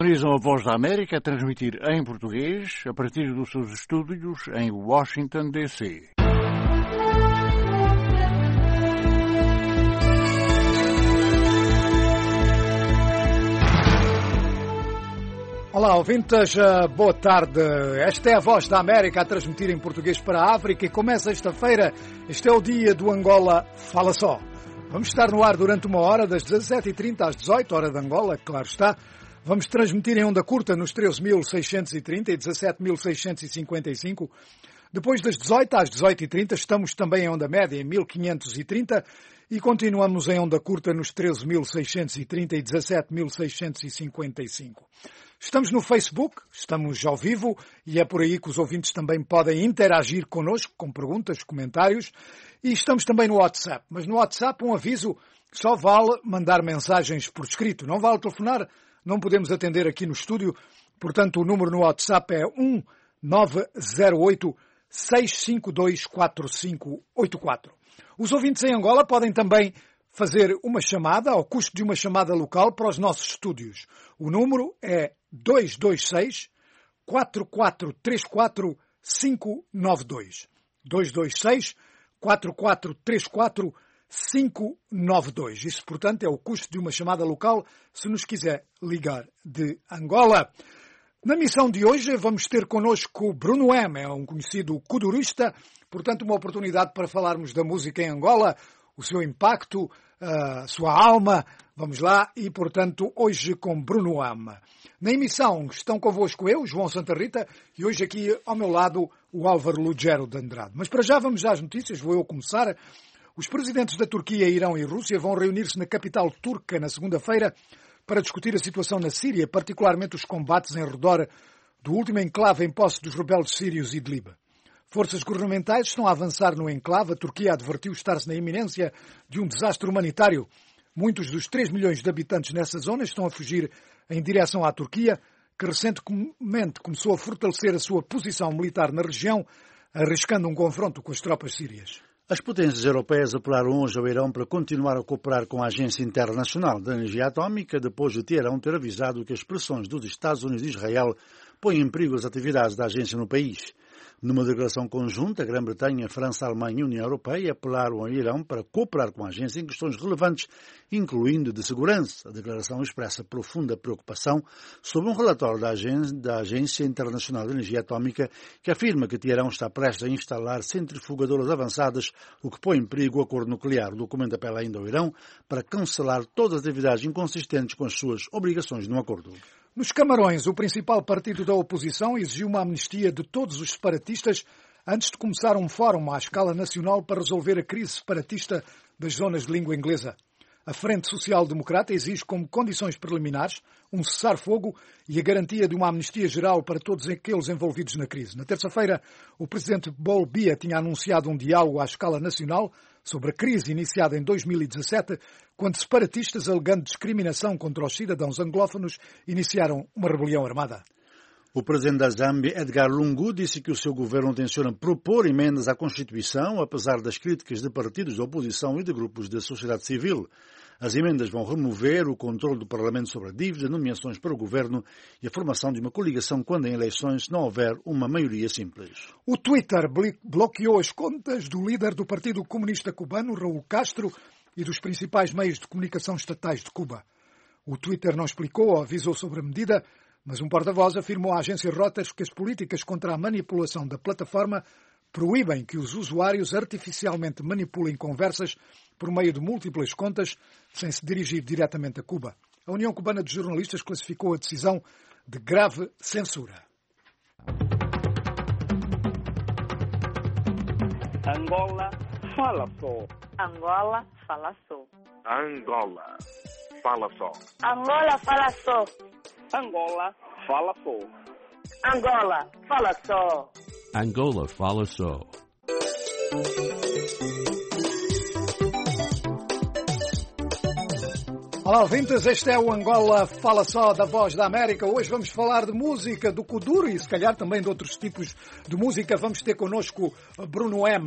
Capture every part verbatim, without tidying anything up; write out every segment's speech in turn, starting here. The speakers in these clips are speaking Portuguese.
Sintonizam a Voz da América a transmitir em português a partir dos seus estúdios em Washington, D C Olá, ouvintes, boa tarde. Esta é a Voz da América a transmitir em português para a África e começa esta-feira. Este é o dia do Angola Fala Só. Vamos estar no ar durante uma hora, das dezassete e trinta às dezoito, hora de Angola, claro está. Vamos transmitir em onda curta nos treze mil seiscentos e trinta e dezassete mil seiscentos e cinquenta e cinco. Depois das dezoito às dezoito e trinta estamos também em onda média em mil quinhentos e trinta e continuamos em onda curta nos treze mil seiscentos e trinta e dezassete mil seiscentos e cinquenta e cinco. Estamos no Facebook, estamos ao vivo e é por aí que os ouvintes também podem interagir connosco com perguntas, comentários, e estamos também no WhatsApp. Mas no WhatsApp um aviso, só vale mandar mensagens por escrito, não vale telefonar. Não podemos atender aqui no estúdio, portanto o número no WhatsApp é um nove zero oito, seis cinco dois, quatro cinco oito quatro. Os ouvintes em Angola podem também fazer uma chamada, ao custo de uma chamada local, para os nossos estúdios. O número é dois dois seis, quatro quatro três quatro, cinco nove dois. dois dois seis, quatro quatro três quatro, cinco nove dois. Isso, portanto, é o custo de uma chamada local se nos quiser ligar de Angola. Na missão de hoje vamos ter connosco Bruno M, é um conhecido kudurista, portanto uma oportunidade para falarmos da música em Angola, o seu impacto, a sua alma. Vamos lá e, portanto, hoje com Bruno M. Na emissão estão convosco eu, João Santa Rita, e hoje aqui ao meu lado o Álvaro Lugero de Andrade. Mas para já vamos às notícias, vou eu começar. Os presidentes da Turquia, Irão e Rússia vão reunir-se na capital turca na segunda-feira para discutir a situação na Síria, particularmente os combates em redor do último enclave em posse dos rebeldes sírios Idlib. Forças governamentais estão a avançar no enclave. A Turquia advertiu estar-se na iminência de um desastre humanitário. Muitos dos três milhões de habitantes nessa zona estão a fugir em direção à Turquia, que recentemente começou a fortalecer a sua posição militar na região, arriscando um confronto com as tropas sírias. As potências europeias apelaram hoje ao Irão para continuar a cooperar com a Agência Internacional de Energia Atómica, depois de Teherão ter avisado que as pressões dos Estados Unidos e Israel põem em perigo as atividades da agência no país. Numa declaração conjunta, a Grã-Bretanha, França, Alemanha e União Europeia apelaram ao Irão para cooperar com a agência em questões relevantes, incluindo de segurança. A declaração expressa profunda preocupação sobre um relatório da Agência, da Agência Internacional de Energia Atómica que afirma que Teherão está prestes a instalar centrifugadoras avançadas, o que põe em perigo o acordo nuclear. O documento apela ainda ao Irão para cancelar todas as atividades inconsistentes com as suas obrigações no acordo. Nos Camarões, o principal partido da oposição exigiu uma amnistia de todos os separatistas antes de começar um fórum à escala nacional para resolver a crise separatista das zonas de língua inglesa. A Frente Social Democrata exige como condições preliminares um cessar-fogo e a garantia de uma amnistia geral para todos aqueles envolvidos na crise. Na terça-feira, o presidente Paul Biya tinha anunciado um diálogo à escala nacional sobre a crise iniciada em dois mil e dezassete, quando separatistas, alegando discriminação contra os cidadãos anglófonos, iniciaram uma rebelião armada. O presidente da Zâmbia, Edgar Lungu, disse que o seu governo tenciona propor emendas à Constituição, apesar das críticas de partidos de oposição e de grupos da sociedade civil. As emendas vão remover o controle do Parlamento sobre a dívida, nomeações para o governo e a formação de uma coligação quando em eleições não houver uma maioria simples. O Twitter bloqueou as contas do líder do Partido Comunista Cubano, Raul Castro, e dos principais meios de comunicação estatais de Cuba. O Twitter não explicou ou avisou sobre a medida, mas um porta-voz afirmou à agência Reuters que as políticas contra a manipulação da plataforma proíbem que os usuários artificialmente manipulem conversas por meio de múltiplas contas sem se dirigir diretamente a Cuba. A União Cubana de Jornalistas classificou a decisão de grave censura. Angola fala só. Angola fala só. Angola fala só. Angola fala só. Angola fala só. Angola fala só. Angola fala só. Olá, ouvintes, este é o Angola Fala Só da Voz da América. Hoje vamos falar de música, do kuduro e se calhar também de outros tipos de música. Vamos ter connosco Bruno M.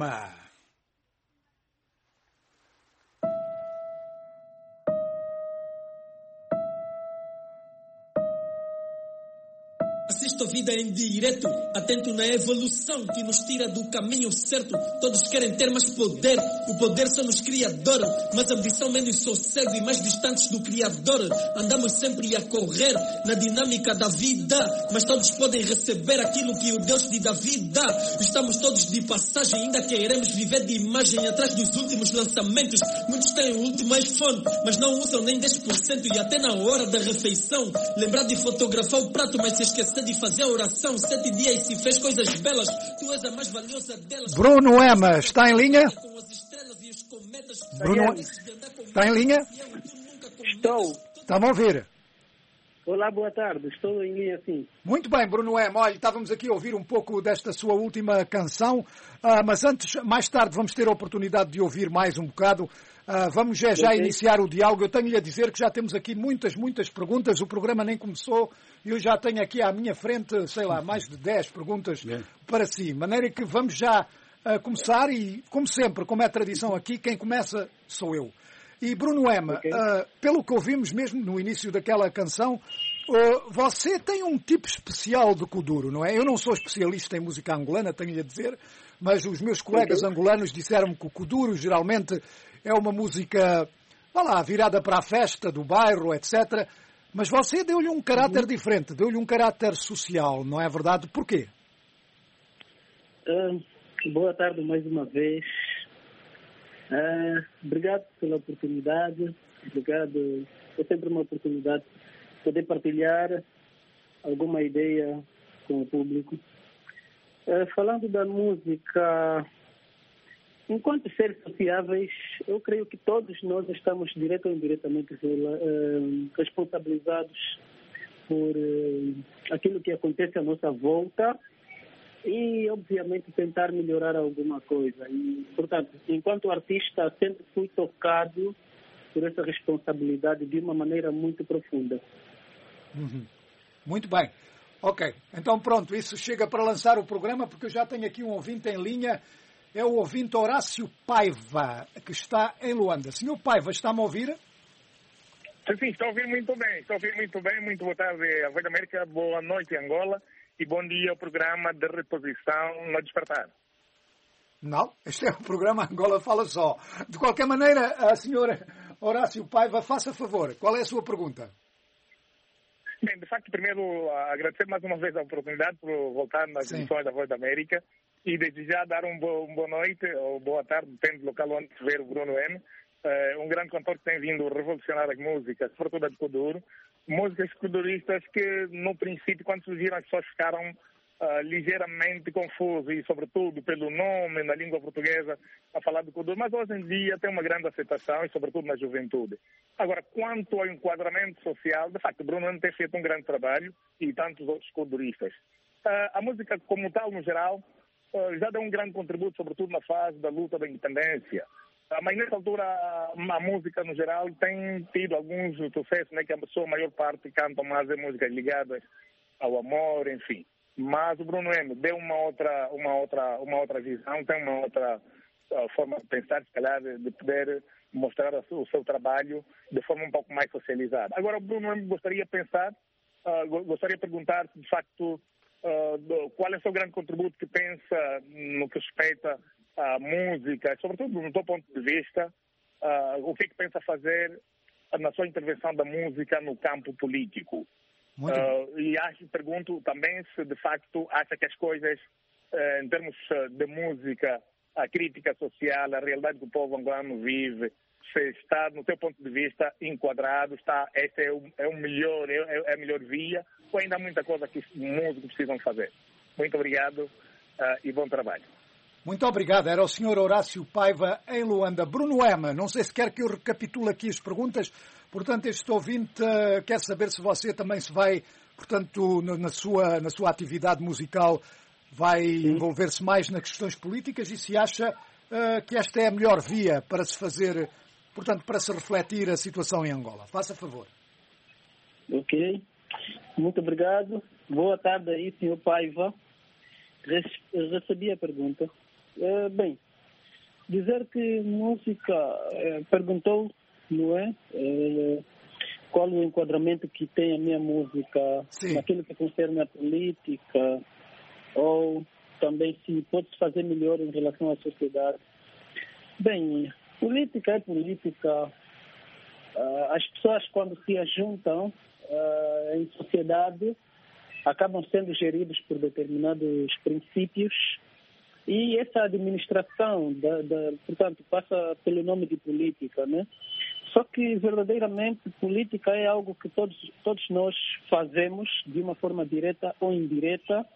Assisto a vida em direto, atento na evolução que nos tira do caminho certo. Todos querem ter mais poder, o poder só nos criador, mas ambição menos sossego e mais distantes do Criador. Andamos sempre a correr na dinâmica da vida, mas todos podem receber aquilo que o Deus de Davi dá. Estamos todos de passagem, ainda queremos viver de imagem atrás dos últimos lançamentos. Muitos têm o último iPhone, mas não usam nem dez por cento. E até na hora da refeição, lembrar de fotografar o prato, mas se esquecer de fazer a oração. Sete dias e se fez coisas belas, tu és a mais valiosa delas. Bruno Ema, está em linha? Bruno, está em linha? Estou. Está-me a ouvir? Olá, boa tarde. Estou em linha, sim. Muito bem, Bruno Ema. Olha, estávamos aqui a ouvir um pouco desta sua última canção, uh, mas antes, mais tarde, vamos ter a oportunidade de ouvir mais um bocado. Uh, vamos já, já iniciar o diálogo. Eu tenho-lhe a dizer que já temos aqui muitas, muitas perguntas. O programa nem começou e eu já tenho aqui à minha frente, sei lá, mais de dez perguntas para si. De maneira que vamos já uh, começar e, como sempre, como é tradição aqui, quem começa sou eu. E Bruno Ema, okay. uh, pelo que ouvimos mesmo no início daquela canção, uh, você tem um tipo especial de kuduro, não é? Eu não sou especialista em música angolana, tenho-lhe a dizer, mas os meus colegas okay. angolanos disseram-me que o kuduro geralmente é uma música, vá lá, virada para a festa do bairro, etcétera. Mas você deu-lhe um caráter uhum. diferente, deu-lhe um caráter social, não é verdade? Porquê? Uh, boa tarde mais uma vez. Uh, obrigado pela oportunidade. Obrigado. É sempre uma oportunidade de poder partilhar alguma ideia com o público. Uh, falando da música... Enquanto seres sociáveis, eu creio que todos nós estamos direto ou indiretamente uh, responsabilizados por uh, aquilo que acontece à nossa volta e, obviamente, tentar melhorar alguma coisa. E, portanto, enquanto artista, sempre fui tocado por essa responsabilidade de uma maneira muito profunda. Uhum. Muito bem. Ok. Então, pronto, isso chega para lançar o programa, porque eu já tenho aqui um ouvinte em linha. É o ouvinte Horácio Paiva, que está em Luanda. Senhor Paiva, está-me a ouvir? Sim, estou a ouvir muito bem. Estou a ouvir muito bem. Muito boa tarde, a Voz da América. Boa noite, Angola. E bom dia ao programa de reposição no Despertar. Não, este é o programa Angola Fala Só. De qualquer maneira, a senhora Horácio Paiva, faça favor. Qual é a sua pergunta? Bem, de facto, primeiro, agradecer mais uma vez a oportunidade por voltar nas Sim. emissões da Voz da América. E desde já dar um bo, um boa noite ou boa tarde, depende do local onde se ver o Bruno Ema, uh, um grande cantor que tem vindo revolucionar as músicas, sobretudo a de kuduro, músicas kuduristas que no princípio, quando surgiram, as pessoas ficaram uh, ligeiramente confusas e sobretudo pelo nome na língua portuguesa a falar de kuduro, mas hoje em dia tem uma grande aceitação e sobretudo na juventude. Agora, quanto ao enquadramento social, de facto, o Bruno Ema tem feito um grande trabalho e tantos outros kuduristas. Uh, a música como tal, no geral, já deu um grande contributo, sobretudo na fase da luta da independência. Mas nessa altura a música no geral tem tido alguns sucessos, né, que a sua maior parte cantam mais em músicas ligadas ao amor, enfim. Mas o Bruno Ema deu uma outra, uma outra, uma outra visão, tem uma outra uh, forma de pensar, se calhar, de, de poder mostrar o seu trabalho de forma um pouco mais socializada. Agora, o Bruno Ema gostaria de pensar, uh, gostaria de perguntar se de facto Uh, do, qual é o seu grande contributo que pensa no que respeita à música, sobretudo do seu ponto de vista, uh, o que é que pensa fazer na sua intervenção da música no campo político. Uh, e acho, pergunto também se de facto acha que as coisas, uh, em termos de música, a crítica social, a realidade que o povo angolano vive, se está, no seu ponto de vista, enquadrado, está, esta é o, é o melhor, é, é a melhor via, ou ainda há muita coisa que os músicos precisam fazer. Muito obrigado uh, e bom trabalho. Muito obrigado. Era o senhor Horácio Paiva, em Luanda. Bruno Ema, não sei se quer que eu recapitule aqui as perguntas. Portanto, este ouvinte uh, quer saber se você também se vai, portanto, na, na, sua, na sua atividade musical, vai envolver-se mais nas questões políticas e se acha uh, que esta é a melhor via para se fazer... Portanto, para se refletir a situação em Angola. Faça favor. Ok. Muito obrigado. Boa tarde aí, senhor Paiva. Recebi a pergunta. É, bem, dizer que música, é, perguntou, não é? é? qual o enquadramento que tem a minha música Sim. naquilo que concerne a política, ou também se pode fazer melhor em relação à sociedade. Bem, política é política. Uh, as pessoas, quando se ajuntam uh, em sociedade, acabam sendo geridos por determinados princípios, e essa administração, da, da, portanto, passa pelo nome de política, né? Só que, verdadeiramente, política é algo que todos, todos nós fazemos de uma forma direta ou indireta.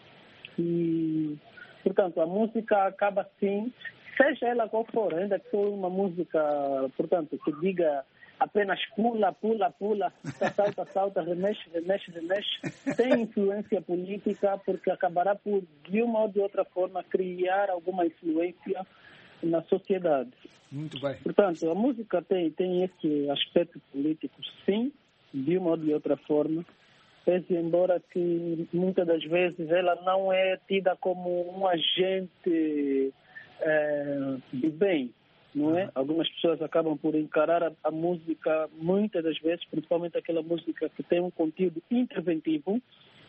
E, portanto, a música acaba assim, seja ela qual for, ainda que for uma música, portanto, que diga apenas pula, pula, pula, salta, salta, remexe, remexe, remexe, tem influência política, porque acabará por, de uma ou de outra forma, criar alguma influência na sociedade. Muito bem. Portanto, a música tem, tem esse aspecto político, sim, de uma ou de outra forma, pese embora que muitas das vezes ela não é tida como um agente é, de bem, não é? Algumas pessoas acabam por encarar a, a música, muitas das vezes, principalmente aquela música que tem um conteúdo interventivo,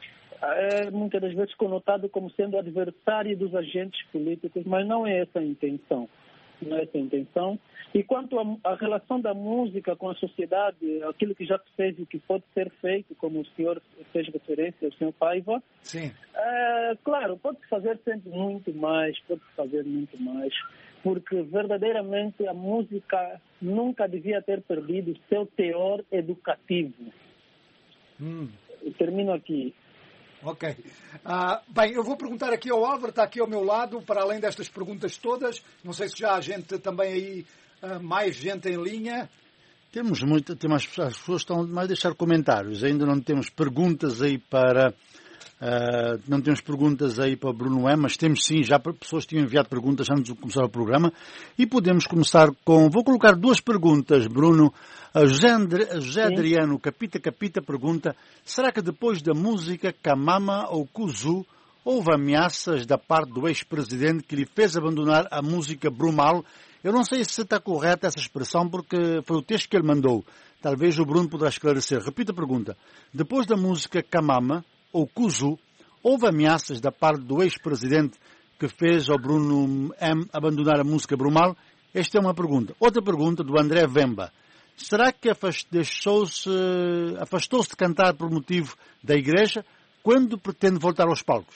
é muitas das vezes conotado como sendo adversário dos agentes políticos, mas não é essa a intenção. Não é essa a intenção. E quanto à relação da música com a sociedade, aquilo que já se fez e que pode ser feito, como o senhor fez referência, o senhor Paiva, Sim. É, claro, pode-se fazer sempre muito mais, pode-se fazer muito mais, porque verdadeiramente a música nunca devia ter perdido o seu teor educativo. Hum. Eu termino aqui. Ok. Ah, bem, eu vou perguntar aqui ao Álvaro, está aqui ao meu lado, para além destas perguntas todas. Não sei se já há gente também aí, ah, mais gente em linha. Temos muita, temos, as pessoas estão mais a deixar comentários. Ainda não temos perguntas aí para... Uh, não temos perguntas aí para Bruno M, mas temos sim, já pessoas tinham enviado perguntas antes de começar o programa. E podemos começar com... Vou colocar duas perguntas, Bruno. A José, André, José Adriano Capita Capita pergunta: será que depois da música Kamama ou Kuzu houve ameaças da parte do ex-presidente que lhe fez abandonar a música Brumal? Eu não sei se está correta essa expressão, porque foi o texto que ele mandou. Talvez o Bruno poderá esclarecer. Repita a pergunta. Depois da música Kamama ou Kuzu, houve ameaças da parte do ex-presidente que fez ao Bruno M abandonar a música Brumal? Esta é uma pergunta. Outra pergunta do André Vemba. Será que afastou-se, afastou-se de cantar por motivo da igreja? Quando pretende voltar aos palcos?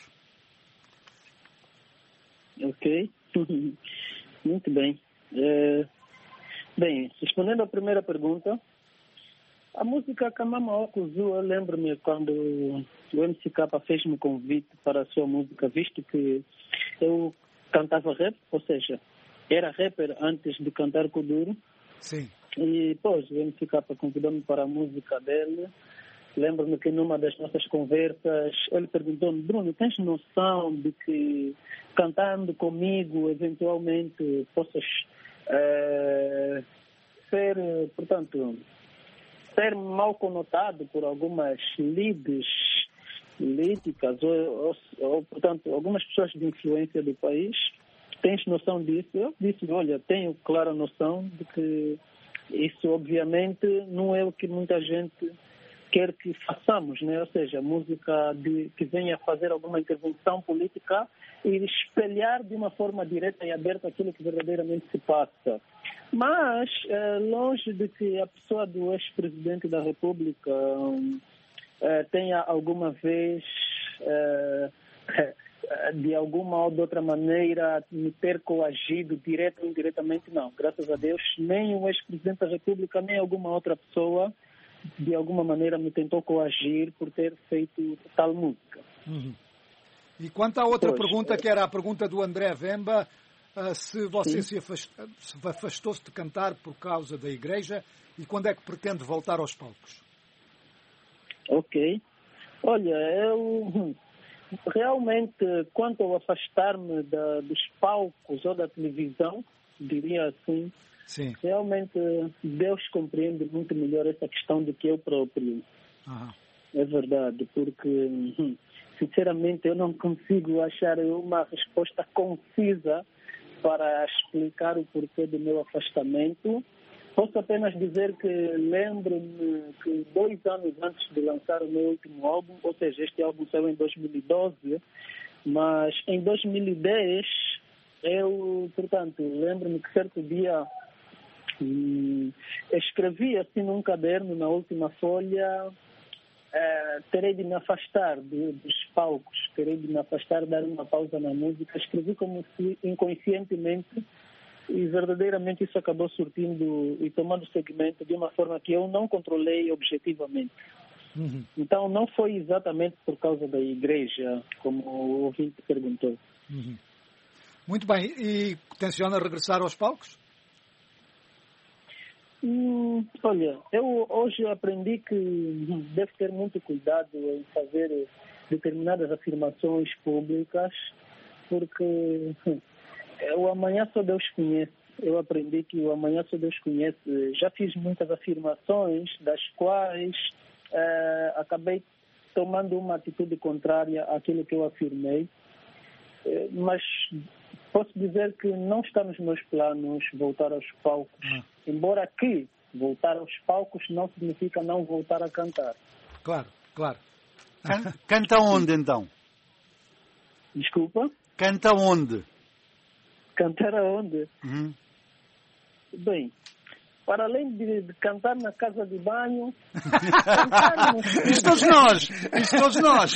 Ok. Muito bem. É... Bem, respondendo à primeira pergunta, a música Kamama Kuzu, eu lembro-me quando o M C K fez-me convite para a sua música, visto que eu cantava rap, ou seja, era rapper antes de cantar Kuduro. Sim. E, pois, o M C K convidou-me para a música dele. Lembro-me que numa das nossas conversas, ele perguntou-me: Bruno, tens noção de que cantando comigo, eventualmente, possas é, ser, portanto, ser mal conotado por algumas leads políticas ou, ou, ou, portanto, algumas pessoas de influência do país? Tens noção disso? Eu disse: olha, tenho clara noção de que isso, obviamente, não é o que muita gente quer que façamos, né? Ou seja, música de, que venha fazer alguma intervenção política e espelhar de uma forma direta e aberta aquilo que verdadeiramente se passa. Mas, é, longe de que a pessoa do ex-presidente da República é, tenha alguma vez, é, de alguma ou de outra maneira, me ter coagido, direta ou indiretamente, não. Graças a Deus, nem o ex-presidente da República, nem alguma outra pessoa de alguma maneira me tentou coagir por ter feito tal música. Uhum. E quanto à outra pois, pergunta, é... que era a pergunta do André Vemba, uh, se você se afastou, se afastou-se de cantar por causa da igreja e quando é que pretende voltar aos palcos? Ok. Olha, eu realmente, quanto ao afastar-me da, dos palcos ou da televisão, diria assim, Sim. realmente Deus compreende muito melhor essa questão do que eu próprio. Uhum. É verdade, porque, sinceramente, eu não consigo achar uma resposta concisa para explicar o porquê do meu afastamento, Posso apenas dizer que lembro-me que dois anos antes de lançar o meu último álbum, ou seja, este álbum saiu em dois mil e doze, mas em dois mil e dez, eu, portanto, lembro-me que certo dia hum, escrevi assim num caderno, na última folha, eh, terei de me afastar de, dos palcos, terei de me afastar, dar uma pausa na música. Escrevi como se inconscientemente, e verdadeiramente isso acabou surtindo e tomando segmento de uma forma que eu não controlei objetivamente. Uhum. Então não foi exatamente por causa da igreja, como o ouvinte perguntou. Uhum. Muito bem. E tenciona regressar aos palcos? Hum, olha, eu hoje aprendi que devo ter muito cuidado em fazer determinadas afirmações públicas, porque o amanhã só Deus conhece. Eu aprendi que o amanhã só Deus conhece. Já fiz muitas afirmações, das quais eh, acabei tomando uma atitude contrária àquilo que eu afirmei. Eh, mas posso dizer que não está nos meus planos voltar aos palcos. Hum. Embora que voltar aos palcos não significa não voltar a cantar. Claro, claro. Can- Canta onde, então? Desculpa? Canta onde? Cantar aonde? Uhum. Bem, para além de, de cantar na casa de banho, cantar no... Isto todos nós! Isto todos nós!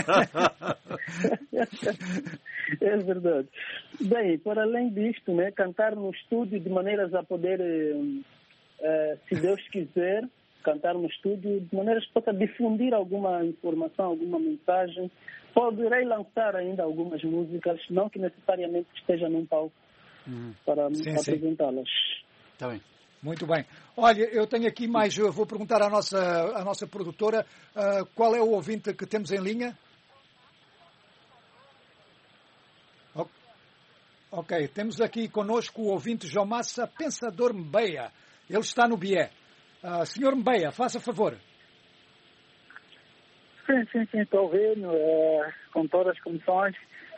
É verdade. Bem, para além disto, né, cantar no estúdio de maneiras a poder, eh, eh, se Deus quiser, cantar no estúdio de maneiras que possa difundir alguma informação, alguma mensagem. Poderei lançar ainda algumas músicas, não que necessariamente esteja num palco uhum. para sim, apresentá-las. Está bem. Muito bem. Olha, eu tenho aqui mais, eu vou perguntar à nossa, à nossa produtora uh, qual é o ouvinte que temos em linha? Ok, temos aqui conosco o ouvinte João Massa, Pensador Mbeia. Ele está no Bié. Uh, senhor Mbeia, faça favor. Sim, sim, sim, estou ouvindo, é, com todas as condições.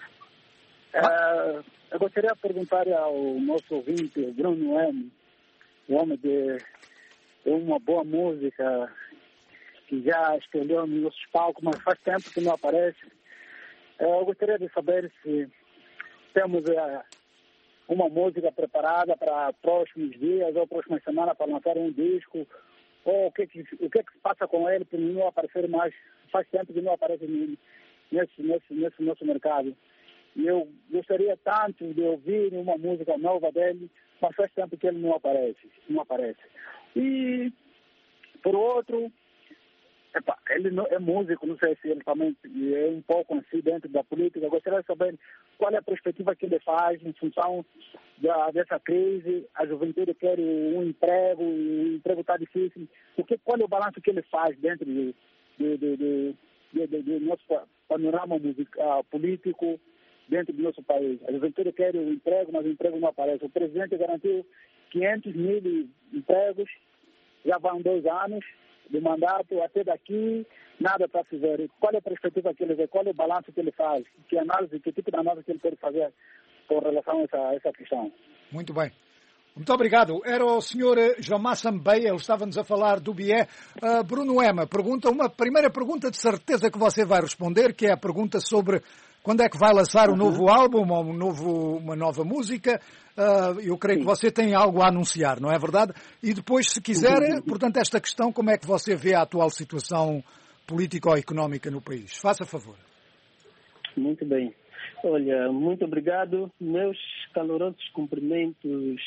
É, ah. Eu gostaria de perguntar ao nosso ouvinte, Bruno M., o homem de, de uma boa música, que já escolheu nos nossos palcos, mas faz tempo que não aparece. Eu gostaria de saber se temos é, uma música preparada para próximos dias ou próximas semanas para lançar um disco, ou o que, que, o que, que se passa com ele para não aparecer mais. Faz tempo que não aparece nesse, nesse, nesse nosso mercado. E eu gostaria tanto de ouvir uma música nova dele, mas faz tempo que ele não aparece. Não aparece. E, por outro, epa, ele não, é músico, não sei se ele também é um pouco assim dentro da política. Eu gostaria de saber qual é a perspectiva que ele faz em função da, dessa crise. A juventude quer um emprego, o emprego está difícil. O que, qual é o balanço que ele faz dentro de Do, do, do, do, do nosso panorama musical, político dentro do nosso país. A juventude quer o emprego, mas o emprego não aparece. O presidente garantiu quinhentos mil empregos, já vão dois anos de mandato, até daqui nada para se ver. Qual é a perspectiva que ele vê? Qual é o balanço que ele faz? Que análise, que tipo de análise que ele pode fazer com relação a essa, a essa questão? Muito bem. Muito obrigado. Era o senhor João Massa Mbeia, ele estava-nos a falar do Bié. Uh, Bruno Ema, pergunta, uma primeira pergunta de certeza que você vai responder, que é a pergunta sobre quando é que vai lançar um uhum. novo álbum, um novo, uma nova música. Uh, eu creio Sim. que você tem algo a anunciar, não é verdade? E depois, se quiser, uhum. portanto, esta questão, como é que você vê a atual situação político-económica no país? Faça favor. Muito bem. Olha, muito obrigado. Meus calorosos cumprimentos,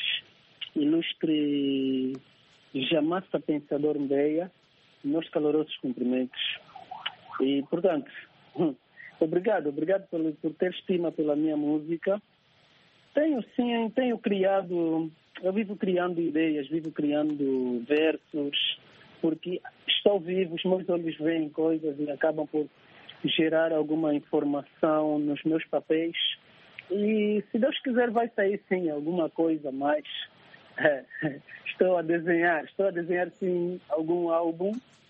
ilustre Jamassa Pensador Mbeia, meus calorosos cumprimentos. E, portanto, obrigado, obrigado por, por ter estima pela minha música. Tenho, sim, tenho criado, eu vivo criando ideias, vivo criando versos, porque estou vivo, os meus olhos veem coisas e acabam por gerar alguma informação nos meus papéis. E, se Deus quiser, vai sair, sim, alguma coisa mais. É, estou a desenhar, estou a desenhar, sim, algum álbum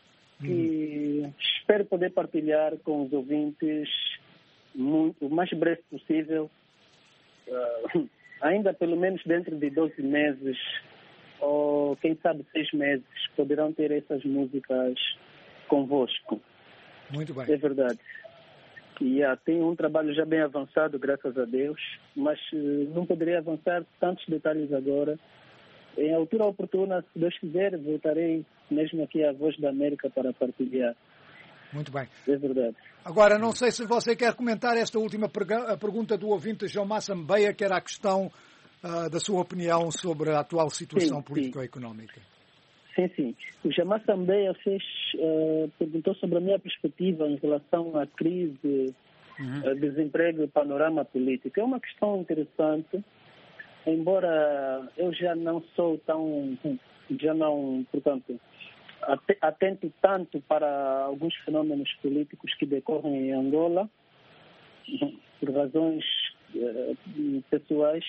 que hum. espero poder partilhar com os ouvintes muito, o mais breve possível. Uh, ainda pelo menos dentro de doze meses ou quem sabe seis meses, poderão ter essas músicas convosco. Muito bem. É verdade. E yeah, tem um trabalho já bem avançado, graças a Deus, mas uh, não poderia avançar tantos detalhes agora. Em altura oportuna, se Deus quiser, voltarei mesmo aqui à Voz da América para partilhar. Muito bem. É verdade. Agora, não sei se você quer comentar esta última perga- pergunta do ouvinte João Massa Mbeia, que era a questão uh, da sua opinião sobre a atual situação político-económica. Sim, sim. O João Sambeia fez, uh, perguntou sobre a minha perspectiva em relação à crise, uhum. uh, desemprego e panorama político. É uma questão interessante, embora eu já não sou tão, já não, portanto, atento tanto para alguns fenômenos políticos que decorrem em Angola, por razões uh, pessoais.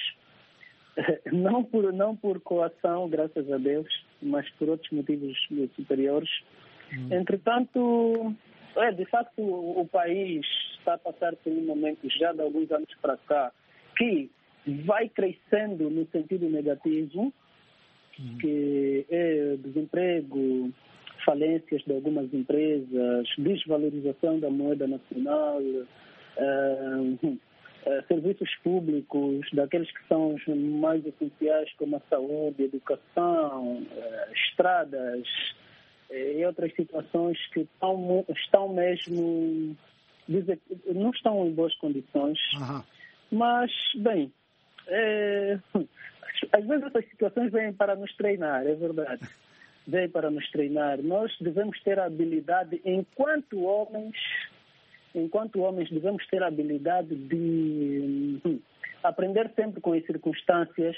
Não por, não por coação, graças a Deus, mas por outros motivos superiores. Hum. Entretanto, é, de facto, o, o país está a passar por um momento, já de alguns anos para cá, que vai crescendo no sentido negativo, hum. que é desemprego, falências de algumas empresas, desvalorização da moeda nacional, uh, Uh, serviços públicos, daqueles que são os mais essenciais, como a saúde, a educação, uh, estradas uh, e outras situações que estão, estão mesmo, não estão em boas condições. Uhum. Mas, bem, é, às vezes essas situações vêm para nos treinar, é verdade. Vêm para nos treinar. Nós devemos ter a habilidade, enquanto homens, Enquanto homens, devemos ter a habilidade de hum, aprender sempre com as circunstâncias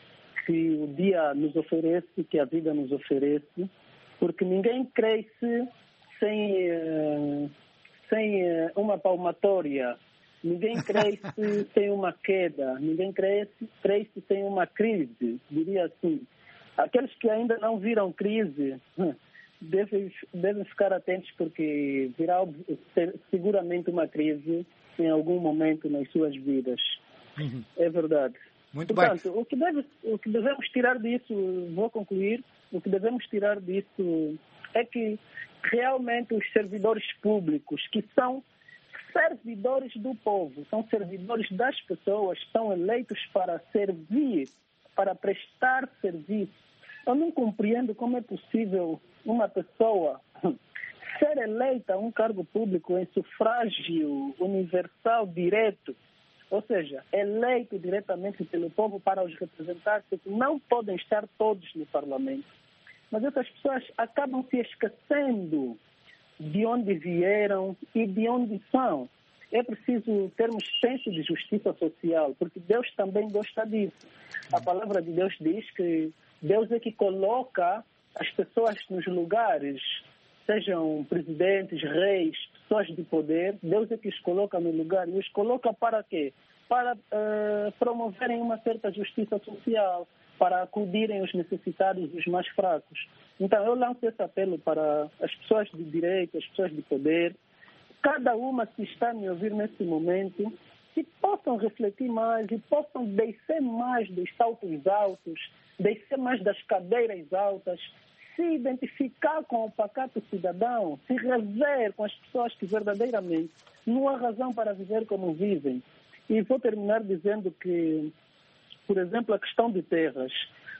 que o dia nos oferece, que a vida nos oferece, porque ninguém cresce sem, uh, sem uh, uma palmatória, ninguém cresce sem uma queda, ninguém cresce, cresce sem uma crise, diria assim. Aqueles que ainda não viram crise... Hum, Devem, devem ficar atentos porque virá seguramente uma crise em algum momento nas suas vidas. Uhum. É verdade. Muito Portanto, bem. O que, deve, o que devemos tirar disso, vou concluir, o que devemos tirar disso é que realmente os servidores públicos, que são servidores do povo, são servidores das pessoas, são eleitos para servir, para prestar serviço. Eu não compreendo como é possível uma pessoa ser eleita a um cargo público em sufrágio universal direto, ou seja, eleito diretamente pelo povo para os representar, porque não podem estar todos no parlamento. Mas essas pessoas acabam se esquecendo de onde vieram e de onde são. É preciso termos senso de justiça social, porque Deus também gosta disso. A palavra de Deus diz que Deus é que coloca as pessoas nos lugares, sejam presidentes, reis, pessoas de poder. Deus é que os coloca no lugar. E os coloca para quê? Para uh, promoverem uma certa justiça social, para acudirem os necessitados e os mais fracos. Então, eu lanço esse apelo para as pessoas de direito, as pessoas de poder, cada uma que está a me ouvir nesse momento, que possam refletir mais e possam descer mais dos saltos altos, descer mais das cadeiras altas, se identificar com o pacato cidadão, se rever com as pessoas que verdadeiramente não há razão para viver como vivem. E vou terminar dizendo que, por exemplo, a questão de terras.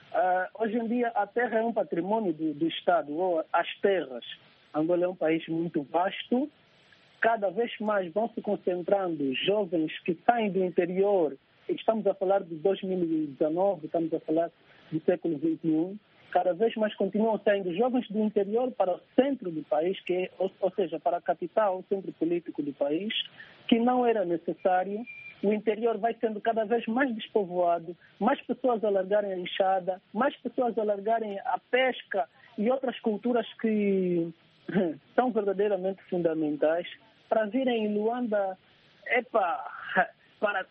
Uh, hoje em dia, a terra é um patrimônio do, do Estado, ou as terras. Angola é um país muito vasto. Cada vez mais vão se concentrando jovens que saem do interior. Estamos a falar de dois mil e dezenove, estamos a falar do século vinte e um. Cada vez mais continuam saindo jovens do interior para o centro do país, que é, ou, ou seja, para a capital, o centro político do país, que não era necessário. O interior vai sendo cada vez mais despovoado, mais pessoas a largarem a enxada, mais pessoas a largarem a pesca e outras culturas que são verdadeiramente fundamentais para virem em Luanda, epa, para,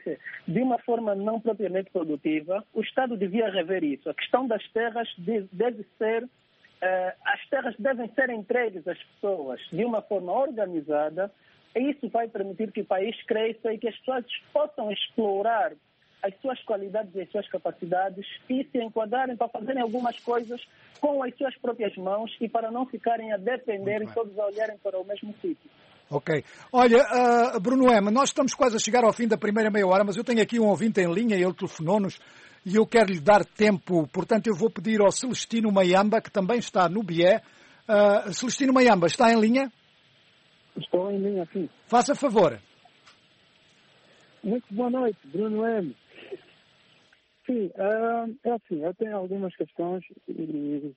de uma forma não propriamente produtiva. O Estado devia rever isso. A questão das terras deve, deve ser, eh, as terras devem ser entregues às pessoas de uma forma organizada, e isso vai permitir que o país cresça e que as pessoas possam explorar as suas qualidades e as suas capacidades e se enquadrarem para fazerem algumas coisas com as suas próprias mãos e para não ficarem a depender e todos a olharem para o mesmo sítio. Ok. Olha, uh, Bruno Ema, nós estamos quase a chegar ao fim da primeira meia hora, mas eu tenho aqui um ouvinte em linha e ele telefonou-nos e eu quero lhe dar tempo, portanto eu vou pedir ao Celestino Maiamba, que também está no B I E. Uh, Celestino Maiamba, está em linha? Estou em linha, sim. Faça favor. Muito boa noite, Bruno M. Sim, uh, é assim, eu tenho algumas questões e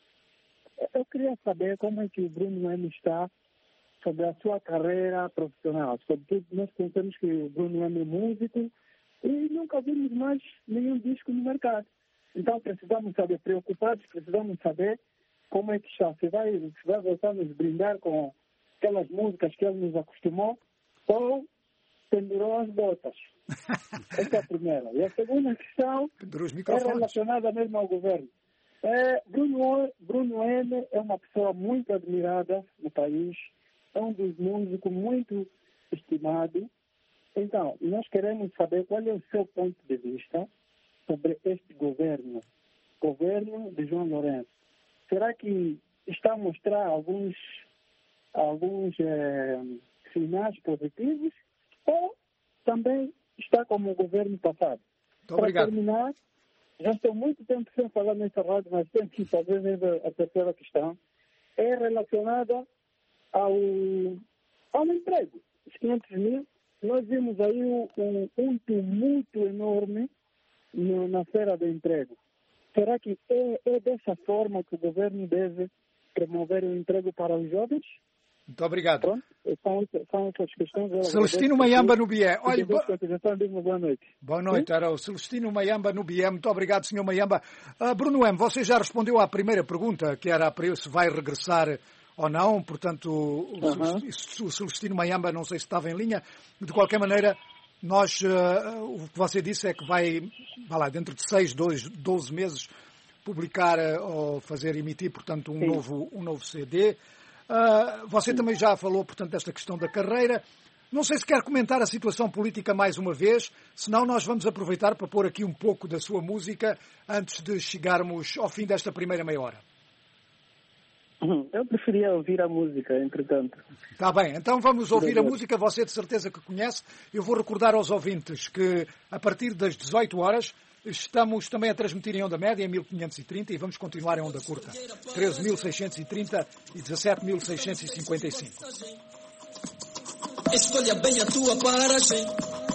eu queria saber como é que o Bruno M está sobre a sua carreira profissional. Sobretudo, nós pensamos que o Bruno M é músico e nunca vimos mais nenhum disco no mercado. Então, precisamos saber, preocupados, precisamos saber como é que está. Se vai, se vai voltar a nos brindar com aquelas músicas que ele nos acostumou ou pendurou as botas. Essa é a primeira. E a segunda questão é relacionada mesmo ao governo. É, Bruno, Bruno M é uma pessoa muito admirada no país, é um dos músicos muito estimado. Então, nós queremos saber qual é o seu ponto de vista sobre este governo, governo de João Lourenço. Será que está a mostrar alguns, alguns é, sinais positivos ou também está como o governo passado? Para terminar, já estou muito tempo sem falar nessa rádio, mas tenho que fazer a terceira questão. É relacionada ao, ao emprego. Os quinhentos mil, nós vimos aí um, um tumulto enorme no, na feira do emprego. Será que é, é dessa forma que o governo deve promover o emprego para os jovens? Muito obrigado. Pronto, são, são essas questões. Celestino Maiamba no B I E. Olha, bo... boa noite. Boa noite, Sim? Era o Celestino Maiamba no B I E. Muito obrigado, senhor Maiamba. Uh, Bruno M., você já respondeu à primeira pergunta, que era para se vai regressar ou não, portanto, uh-huh. o Celestino Maiamba, não sei se estava em linha. De qualquer maneira, nós, uh, o que você disse é que vai, vai lá, dentro de seis, doze meses, publicar uh, ou fazer emitir, portanto, um, novo, um novo C D. Uh, você Sim. também já falou, portanto, desta questão da carreira. Não sei se quer comentar a situação política mais uma vez, senão nós vamos aproveitar para pôr aqui um pouco da sua música antes de chegarmos ao fim desta primeira meia hora. Eu preferia ouvir a música, entretanto. Está bem, então vamos ouvir a música, você de certeza que conhece. Eu vou recordar aos ouvintes que a partir das dezoito horas estamos também a transmitir em onda média em mil quinhentos e trinta e vamos continuar em onda curta. treze mil seiscentos e trinta e dezassete mil seiscentos e cinquenta e cinco. Escolha bem a tua paragem.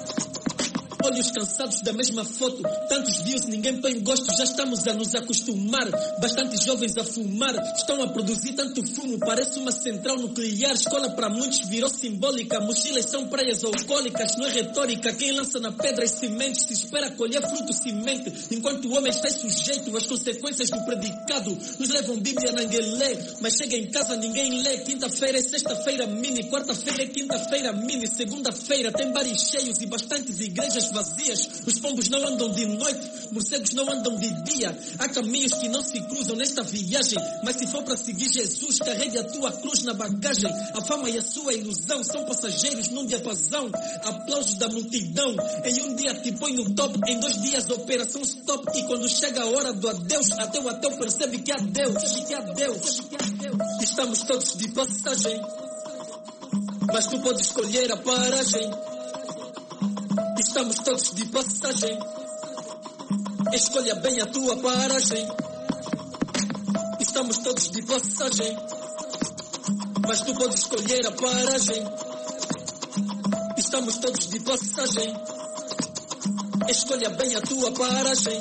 Olhos cansados da mesma foto, tantos views, ninguém põe gosto, já estamos a nos acostumar. Bastantes jovens a fumar, estão a produzir tanto fumo, parece uma central nuclear. Escola para muitos virou simbólica, mochilas são praias alcoólicas, não é retórica. Quem lança na pedra as sementes se espera colher fruto semente, enquanto o homem está sujeito às consequências do predicado. Nos levam Bíblia na lê, mas chega em casa ninguém lê. Quinta-feira é sexta-feira mini, quarta-feira é quinta-feira mini, segunda-feira tem bares cheios e bastantes igrejas vazias. Os pombos não andam de noite, morcegos não andam de dia. Há caminhos que não se cruzam nesta viagem, mas se for para seguir Jesus, carregue a tua cruz na bagagem. A fama e a sua ilusão são passageiros num diapasão. Aplausos da multidão, em um dia te põe no top, em dois dias operação stop. E quando chega a hora do adeus, até o ateu percebe que há Deus, que há Deus. Estamos todos de passagem, mas tu podes escolher a paragem. Estamos todos de passagem, escolha bem a tua paragem. Estamos todos de passagem, mas tu podes escolher a paragem. Estamos todos de passagem, escolha bem a tua paragem.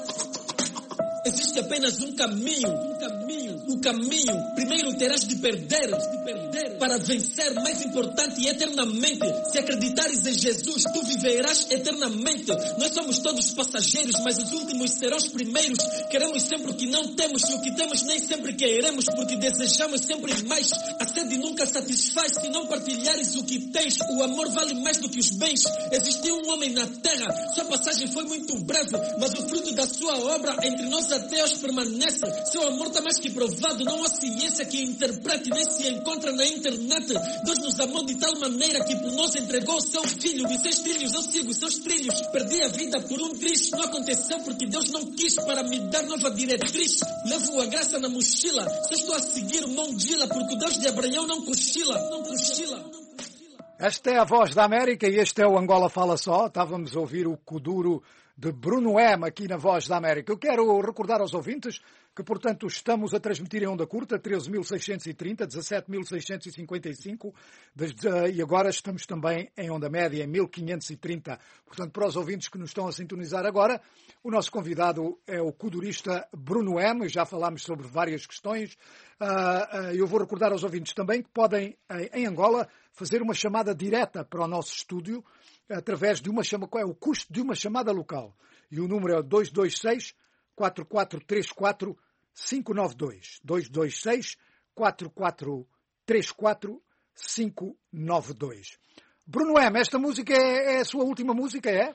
Existe apenas um caminho, um caminho, o caminho. Primeiro terás de perder, de perder para vencer, mais importante e eternamente. Se acreditares em Jesus, tu viverás eternamente. Nós somos todos passageiros, mas os últimos serão os primeiros. Queremos sempre o que não temos e o que temos nem sempre queremos, porque desejamos sempre mais. A sede nunca satisfaz se não partilhares o que tens. O amor vale mais do que os bens. Existiu um homem na terra, sua passagem foi muito breve, mas o fruto da sua obra entre nós até hoje permanece. Seu amor está mais que provado, não há ciência que interprete, nem se encontra na internet. internet. Deus nos amou de tal maneira que por nós entregou o seu filho. De seus trilhos eu sigo os seus trilhos. Perdi a vida por um triz. Não aconteceu porque Deus não quis para me dar nova diretriz. Levo a graça na mochila. Só estou a seguir o Mão Dila porque o Deus de Abraão não cochila. Não cochila. Esta é a Voz da América e este é o Angola Fala Só. Estávamos a ouvir o Kuduro de Bruno M aqui na Voz da América. Eu quero recordar aos ouvintes que, portanto, estamos a transmitir em onda curta, treze mil seiscentos e trinta, dezassete mil seiscentos e cinquenta e cinco, e agora estamos também em onda média, em mil quinhentos e trinta. Portanto, para os ouvintes que nos estão a sintonizar agora, o nosso convidado é o kudurista Bruno M, já falámos sobre várias questões. Eu vou recordar aos ouvintes também que podem, em Angola, fazer uma chamada direta para o nosso estúdio, através de uma chamada, qual é o custo de uma chamada local. E o número é dois dois seis, quatro quatro três quatro, cinco nove dois. dois dois seis, quatro quatro três quatro, cinco nove dois. Bruno M, esta música é, é a sua última música, é?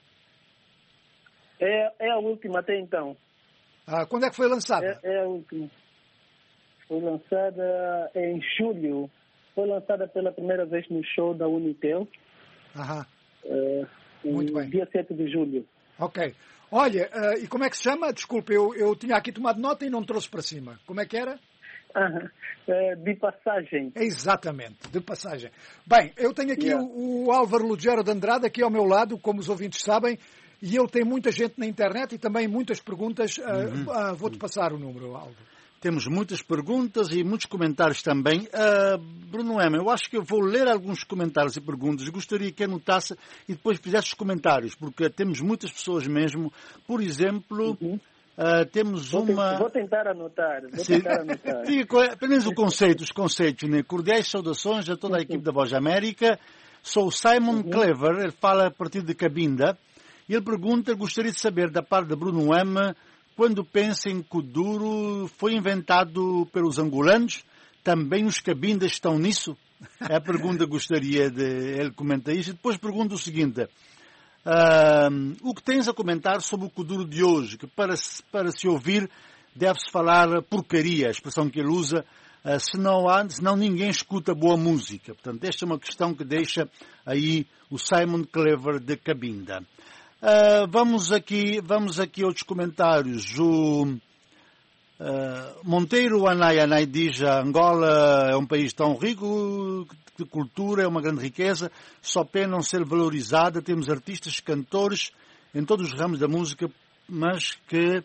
É, é a última até então. Ah, quando é que foi lançada? É, é a última. Foi lançada em julho. Foi lançada pela primeira vez no show da Unitel. Aham. Uh, Muito bem. Dia sete de julho. Ok. Olha, uh, e como é que se chama? Desculpe, eu, eu tinha aqui tomado nota e não trouxe para cima. Como é que era? Uh, uh, de passagem. Exatamente, de passagem. Bem, eu tenho aqui yeah. o, o Álvaro Lugero de Andrade aqui ao meu lado, como os ouvintes sabem, e ele tem muita gente na internet e também muitas perguntas. Uh, uhum. uh, vou-te passar o número, Álvaro. Temos muitas perguntas e muitos comentários também. Uh, Bruno M, eu acho que eu vou ler alguns comentários e perguntas. Gostaria que anotasse e depois fizesse os comentários, porque temos muitas pessoas mesmo. Por exemplo, uhum. uh, temos vou uma... Vou tentar anotar. Vou tentar anotar. Fica, pelo menos o conceito, os conceitos. Né? Cordiais saudações a toda a equipe da Voz da América. Sou o Simon uhum. Clever, ele fala a partir de Cabinda. E ele pergunta, gostaria de saber da parte de Bruno M, quando pensa em Kuduro, foi inventado pelos angolanos? Também os cabindas estão nisso? É a pergunta que gostaria de ele comentar isso. E depois pergunta o seguinte. Uh, o que tens a comentar sobre o Kuduro de hoje? Que para, para se ouvir deve-se falar porcaria, a expressão que ele usa, uh, senão, há, senão ninguém escuta boa música. Portanto, esta é uma questão que deixa aí o Simon Clever de Cabinda. Uh, vamos aqui, vamos aqui a outros comentários. O uh, Monteiro Anai Anai diz que Angola é um país tão rico de cultura, é uma grande riqueza, só pena não ser valorizada. Temos artistas, cantores em todos os ramos da música, mas que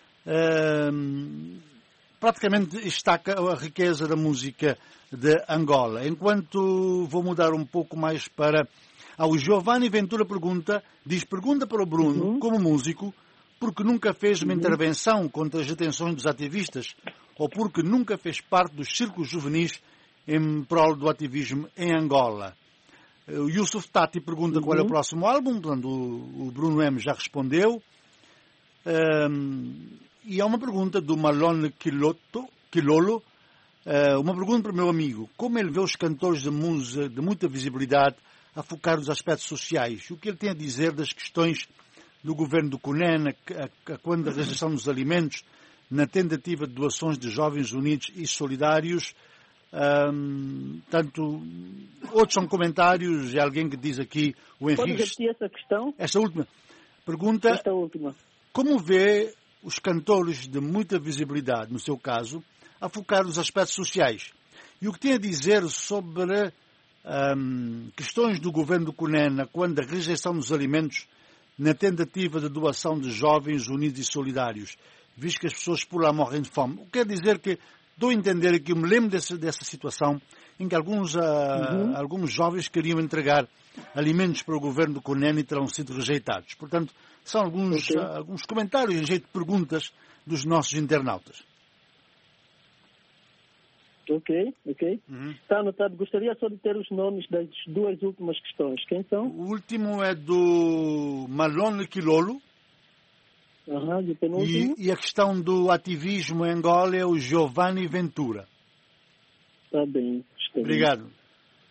uh, praticamente destaca a riqueza da música de Angola. Enquanto vou mudar um pouco mais para... Ah, o Giovanni Ventura pergunta, diz, pergunta para o Bruno, uhum. como músico, porque nunca fez uma uhum. intervenção contra as detenções dos ativistas, ou porque nunca fez parte dos círculos juvenis em prol do ativismo em Angola. O Yusuf Tati pergunta uhum. qual é o próximo álbum, portanto, o, o Bruno M já respondeu. Um, e há uma pergunta do Malone Quiloto, Quilolo, uh, uma pergunta para o meu amigo, como ele vê os cantores de música de muita visibilidade a focar nos aspectos sociais. O que ele tem a dizer das questões do governo do Cunene, a, a, a quando a restrição dos alimentos, na tentativa de doações de jovens unidos e solidários. Um, tanto, outros são comentários, e alguém que diz aqui, o Henrique... Pode repetir essa questão? Esta última pergunta, esta última. Como vê os cantores de muita visibilidade, no seu caso, a focar nos aspectos sociais? E o que tem a dizer sobre... Um, questões do governo do Cunene quando a rejeição dos alimentos na tentativa de doação de jovens unidos e solidários, visto que as pessoas por lá morrem de fome. O que quer dizer que dou a entender que eu me lembro dessa, dessa situação em que alguns, uh, uhum. alguns jovens queriam entregar alimentos para o governo do Cunene e terão sido rejeitados. Portanto, são alguns, okay. uh, alguns comentários em jeito de perguntas dos nossos internautas. Ok, ok. Uhum. Está anotado. Gostaria só de ter os nomes das duas últimas questões. Quem são? O último é do Malone Quilolo. Uhum, e, o penúltimo? E, e a questão do ativismo em Angola é o Giovanni Ventura. Está bem. Está Obrigado. Bem.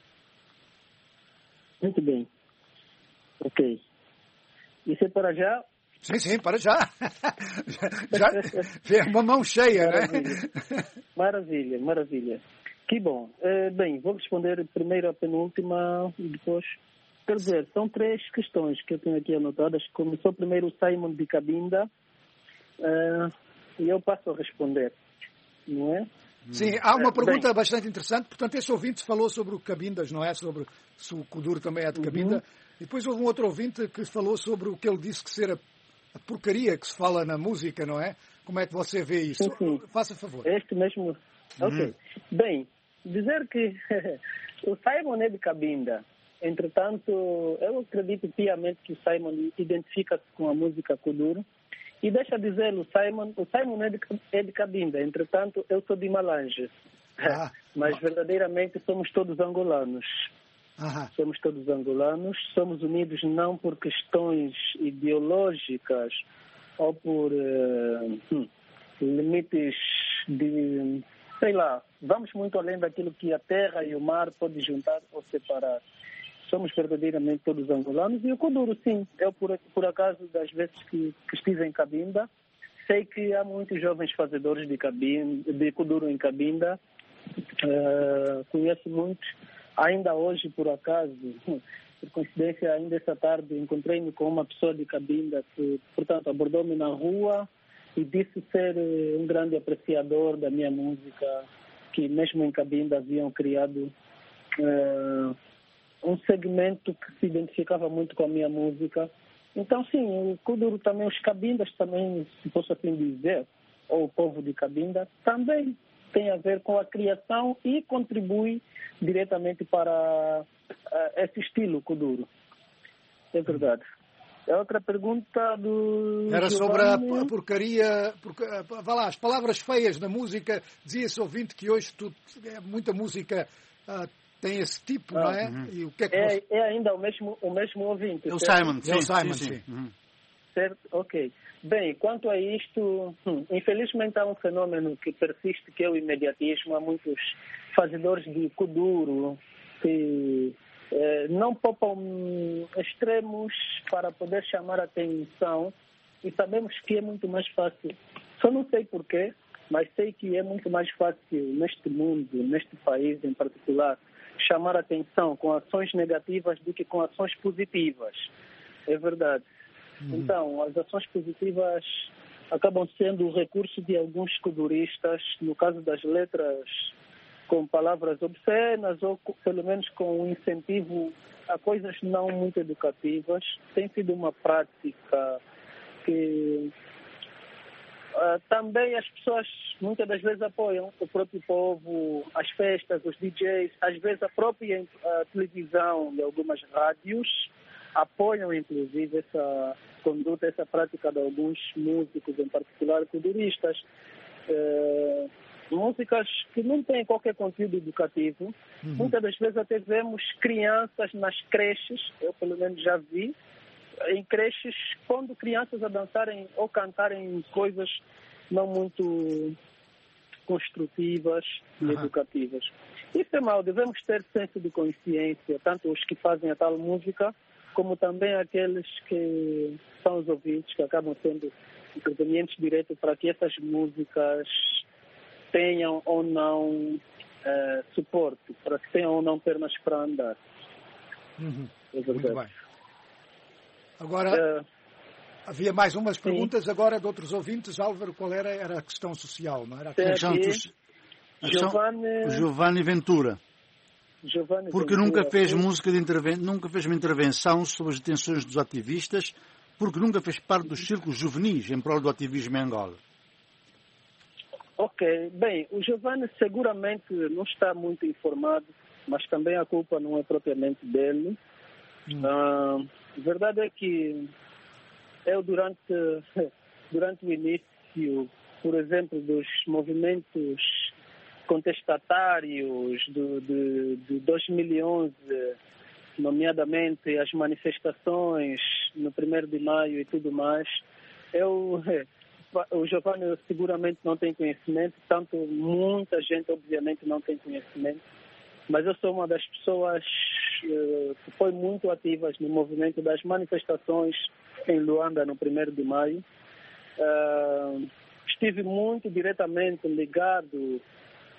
Muito bem. Ok. Isso é para já? Sim, sim, para já. já, já uma mão cheia, maravilha. né? Maravilha, maravilha. Que bom. Uh, bem, vou responder primeiro a penúltima e depois... Quer dizer, são três questões que eu tenho aqui anotadas. Começou primeiro o Simon de Cabinda uh, e eu passo a responder, não é? Sim, há uma pergunta Bem, bastante interessante. Portanto, esse ouvinte falou sobre o Cabindas, não é? Sobre se o Kuduro também é de Cabinda. Uhum. E depois houve um outro ouvinte que falou sobre o que ele disse que ser a, a porcaria que se fala na música, não é? Como é que você vê isso? Sim, sim. Faça favor. Este mesmo... Uhum. Ok. Bem, dizer que o Simon é de Cabinda. Entretanto, eu acredito piamente que o Simon identifica-se com a música Kuduro. E deixa dizer, o Simon, o Simon é de, é de Cabinda, entretanto, eu sou de Malange. Ah. Mas verdadeiramente somos todos angolanos. Ah. Somos todos angolanos, somos unidos não por questões ideológicas ou por uh, hum, limites de, sei lá, vamos muito além daquilo que a terra e o mar podem juntar ou separar. Somos verdadeiramente todos angolanos. E o Kuduro, sim, eu por, por acaso, das vezes que, que estive em Cabinda, sei que há muitos jovens fazedores de, Cabinda, de Kuduro em Cabinda. Uh, conheço muitos. Ainda hoje, por acaso, por coincidência, ainda essa tarde, encontrei-me com uma pessoa de Cabinda que, portanto, abordou-me na rua e disse ser um grande apreciador da minha música, que mesmo em Cabinda haviam criado... Uh, um segmento que se identificava muito com a minha música. Então, sim, o Kuduro também, os Cabindas também, se posso assim dizer, ou o povo de Cabinda, também tem a ver com a criação e contribui diretamente para uh, esse estilo Kuduro. É verdade. A outra pergunta do... Era sobre a, a porcaria... Porque, vá lá, as palavras feias da música. Dizia esse ouvinte que hoje tu, é muita música... Uh, tem esse tipo, ah, não é? Uhum. E o que é, que é, você... é ainda o mesmo, o mesmo ouvinte. É o Simon, sim. É o Simon, sim. sim. sim. Uhum. Certo? Ok. Bem, quanto a isto, hum, infelizmente há um fenômeno que persiste, que é o imediatismo. Há muitos fazedores de Kuduro que eh, não poupam extremos para poder chamar a atenção, e sabemos que é muito mais fácil. Só não sei porquê, mas sei que é muito mais fácil neste mundo, neste país em particular, chamar a atenção com ações negativas do que com ações positivas. É verdade. Uhum. Então, as ações positivas acabam sendo o recurso de alguns kuduristas, no caso das letras com palavras obscenas ou pelo menos com um incentivo a coisas não muito educativas. Tem sido uma prática que uh, também as pessoas muitas das vezes apoiam o próprio povo, as festas, os D Js, às vezes a própria a televisão e algumas rádios apoiam inclusive essa conduta, essa prática de alguns músicos, em particular kuduristas. Uh, músicas que não têm qualquer conteúdo educativo. Uhum. Muitas das vezes até vemos crianças nas creches, eu pelo menos já vi, em creches, pondo crianças a dançarem ou cantarem coisas não muito construtivas e uhum. educativas. Isso é mau, devemos ter senso de consciência, tanto os que fazem a tal música, como também aqueles que são os ouvintes, que acabam sendo intervenientes direto para que essas músicas tenham ou não uh, suporte, para que tenham ou não pernas para andar. Uhum. É verdade. Muito bem. Agora, uh, havia mais umas perguntas sim. agora de outros ouvintes. Álvaro, qual era? Era a questão social, não era? A questão dos... Giovanni... Giovanni Ventura. Giovanni porque Ventura, nunca fez sim. música de interven... nunca fez uma intervenção sobre as detenções dos ativistas, porque nunca fez parte dos círculos juvenis em prol do ativismo em Angola. Ok, bem, o Giovanni seguramente não está muito informado, mas também a culpa não é propriamente dele. Hum. Uh, a verdade é que eu, durante, durante o início, por exemplo, dos movimentos contestatários do, de, de dois mil e onze, nomeadamente as manifestações no primeiro de maio e tudo mais, eu... O Giovanni seguramente não tem conhecimento, tanto muita gente obviamente não tem conhecimento, mas eu sou uma das pessoas uh, que foi muito ativas no movimento das manifestações em Luanda no primeiro de maio. Uh, estive muito diretamente ligado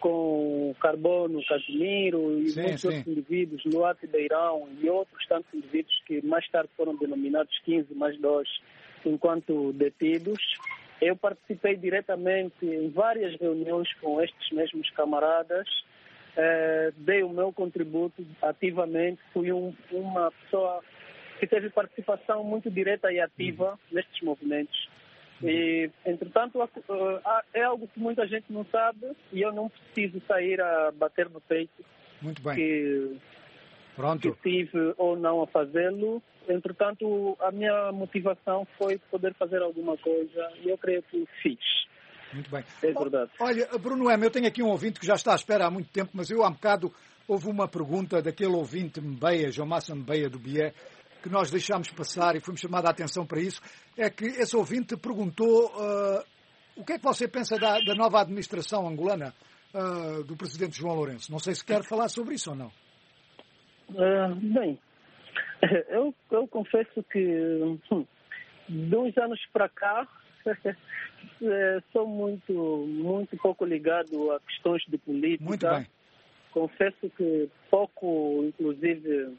com Carbono, Casimiro e sim, muitos sim. outros indivíduos, Luate Beirão e outros tantos indivíduos que mais tarde foram denominados quinze mais dois enquanto detidos. Eu participei diretamente em várias reuniões com estes mesmos camaradas, eh, dei o meu contributo ativamente, fui um, uma pessoa que teve participação muito direta e ativa nestes movimentos. E, entretanto, é algo que muita gente não sabe e eu não preciso sair a bater no peito. Muito bem. Que, Pronto. que tive ou não a fazê-lo. Entretanto, a minha motivação foi poder fazer alguma coisa e eu creio que fiz. Muito bem. É verdade. Olha, Bruno M, eu tenho aqui um ouvinte que já está à espera há muito tempo, mas eu há um bocado houve uma pergunta daquele ouvinte Mbeia, João Massa Mbeia do Bié, que nós deixámos passar e fomos chamados a atenção para isso, é que esse ouvinte perguntou uh, o que é que você pensa da, da nova administração angolana uh, do presidente João Lourenço. Não sei se quer falar sobre isso ou não. Uh, bem, eu, eu confesso que hum, de uns anos para cá sou muito, muito pouco ligado a questões de política. Muito bem. Confesso que pouco, inclusive...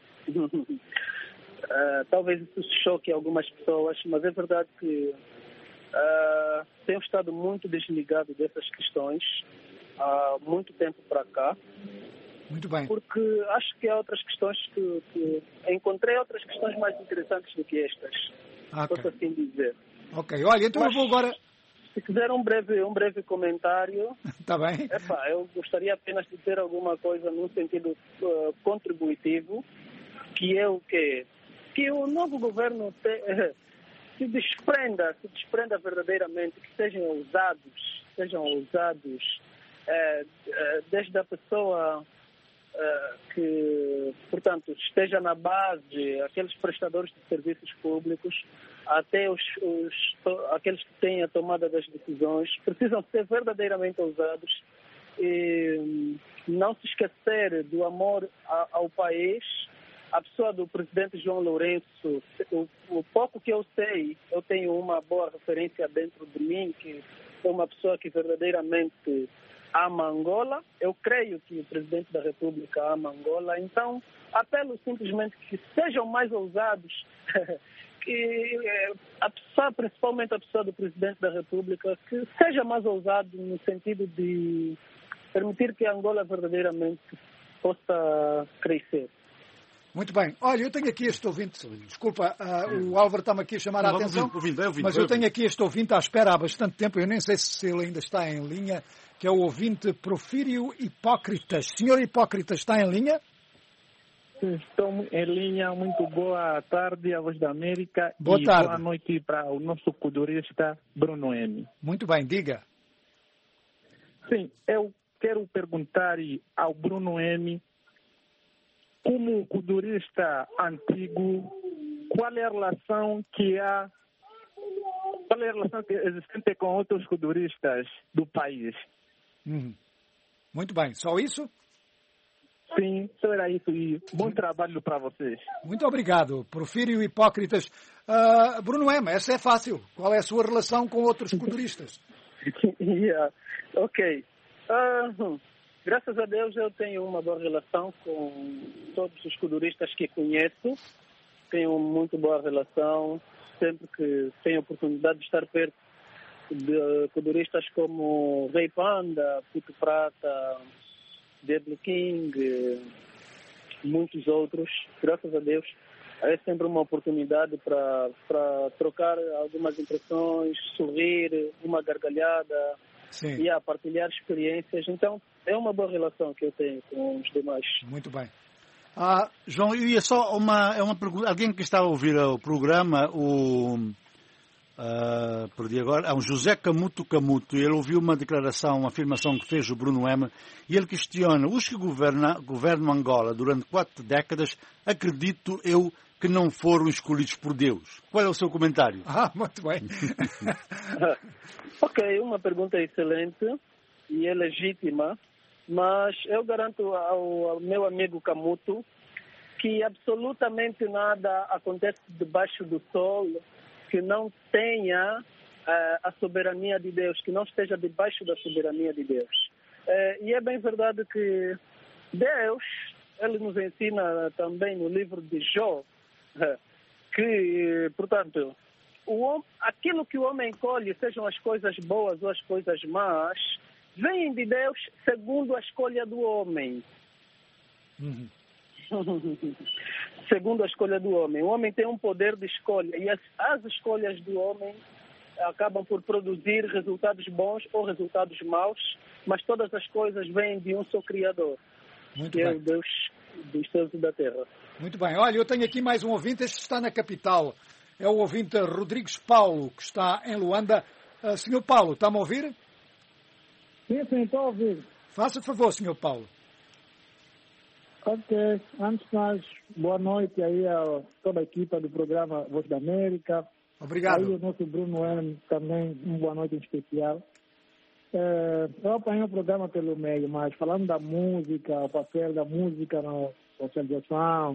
Uh, talvez isso choque algumas pessoas, mas é verdade que uh, tenho estado muito desligado dessas questões há muito tempo para cá. Muito bem. Porque acho que há outras questões que, que encontrei outras questões mais interessantes do que estas. Okay. Posso assim dizer. Ok, olha, então mas, eu vou agora... Se quiser um breve, um breve comentário... Está bem. Epá, eu gostaria apenas de ter alguma coisa num sentido uh, contributivo, que é o quê? Que o novo governo te, se desprenda, se desprenda verdadeiramente, que sejam ousados, sejam ousados, é, é, desde a pessoa é, que, portanto, esteja na base, aqueles prestadores de serviços públicos, até os, os, aqueles que têm a tomada das decisões, precisam ser verdadeiramente ousados e não se esquecer do amor a, ao país. A pessoa do presidente João Lourenço, o, o pouco que eu sei, eu tenho uma boa referência dentro de mim, que é uma pessoa que verdadeiramente ama Angola. Eu creio que o presidente da República ama Angola. Então, apelo simplesmente que sejam mais ousados, que a pessoa, principalmente a pessoa do presidente da República, que seja mais ousado no sentido de permitir que Angola verdadeiramente possa crescer. Muito bem. Olha, eu tenho aqui este ouvinte, desculpa, uh, o Álvaro está-me aqui a chamar não, a atenção, ouvindo, ouvindo, ouvindo, mas eu tenho aqui este ouvinte à espera há bastante tempo, eu nem sei se ele ainda está em linha, que é o ouvinte Profírio Hipócritas. Senhor Hipócritas, está em linha? Estou em linha, muito boa tarde à Voz da América boa e tarde. Boa noite para o nosso codurista Bruno M. Muito bem, diga. Sim, eu quero perguntar ao Bruno M, como codurista antigo, qual é a relação que há, qual é a relação que existe com outros coduristas do país? Hum. Muito bem, só isso? Sim, só era isso e bom trabalho para vocês. Muito obrigado, Profírio Hipócritas. Uh, Bruno M, essa é fácil. Qual é a sua relação com outros coduristas? yeah. Ok. Uh, graças a Deus eu tenho uma boa relação com todos os coduristas que conheço. Tenho muito boa relação. Sempre que tenho a oportunidade de estar perto de coduristas como Rei Panda, Puto Prata, Deadly King, muitos outros, graças a Deus, é sempre uma oportunidade para para trocar algumas impressões, sorrir, uma gargalhada. Sim. E a partilhar experiências. Então, é uma boa relação que eu tenho com os demais. Muito bem. Ah, João, eu ia só uma, é uma pergunta. Alguém que está a ouvir o programa, o uh, perdi agora, é um José Camuto Camuto. Ele ouviu uma declaração, uma afirmação que fez o Bruno M. E ele questiona: os que governa, governam Angola durante quatro décadas, acredito eu que não foram escolhidos por Deus. Qual é o seu comentário? Ah, muito bem. Ok, uma pergunta excelente e é legítima, mas eu garanto ao, ao meu amigo Camuto que absolutamente nada acontece debaixo do sol que não tenha uh, a soberania de Deus, que não esteja debaixo da soberania de Deus. É, e é bem verdade que Deus, ele nos ensina também no livro de Jó, que, portanto, o, aquilo que o homem colhe, sejam as coisas boas ou as coisas más, vêm de Deus segundo a escolha do homem. Uhum. Segundo a escolha do homem. O homem tem um poder de escolha e as, as escolhas do homem acabam por produzir resultados bons ou resultados maus, mas todas as coisas vêm de um só Criador, Muito que bem. é o Deus dos céus e da terra. Muito bem. Olha, eu tenho aqui mais um ouvinte, este está na capital. É o ouvinte Rodrigues Paulo, que está em Luanda. Uh, senhor Paulo, está-me a ouvir? Sim, sim, estou a ouvir. Faça favor, senhor Paulo. Ok. Antes de mais, boa noite aí a toda a equipa do programa Voz da América. Obrigado. Aí o nosso Bruno M também, uma boa noite em especial. É, eu apanhei o programa pelo meio, mas falando da música, o papel da música na socialização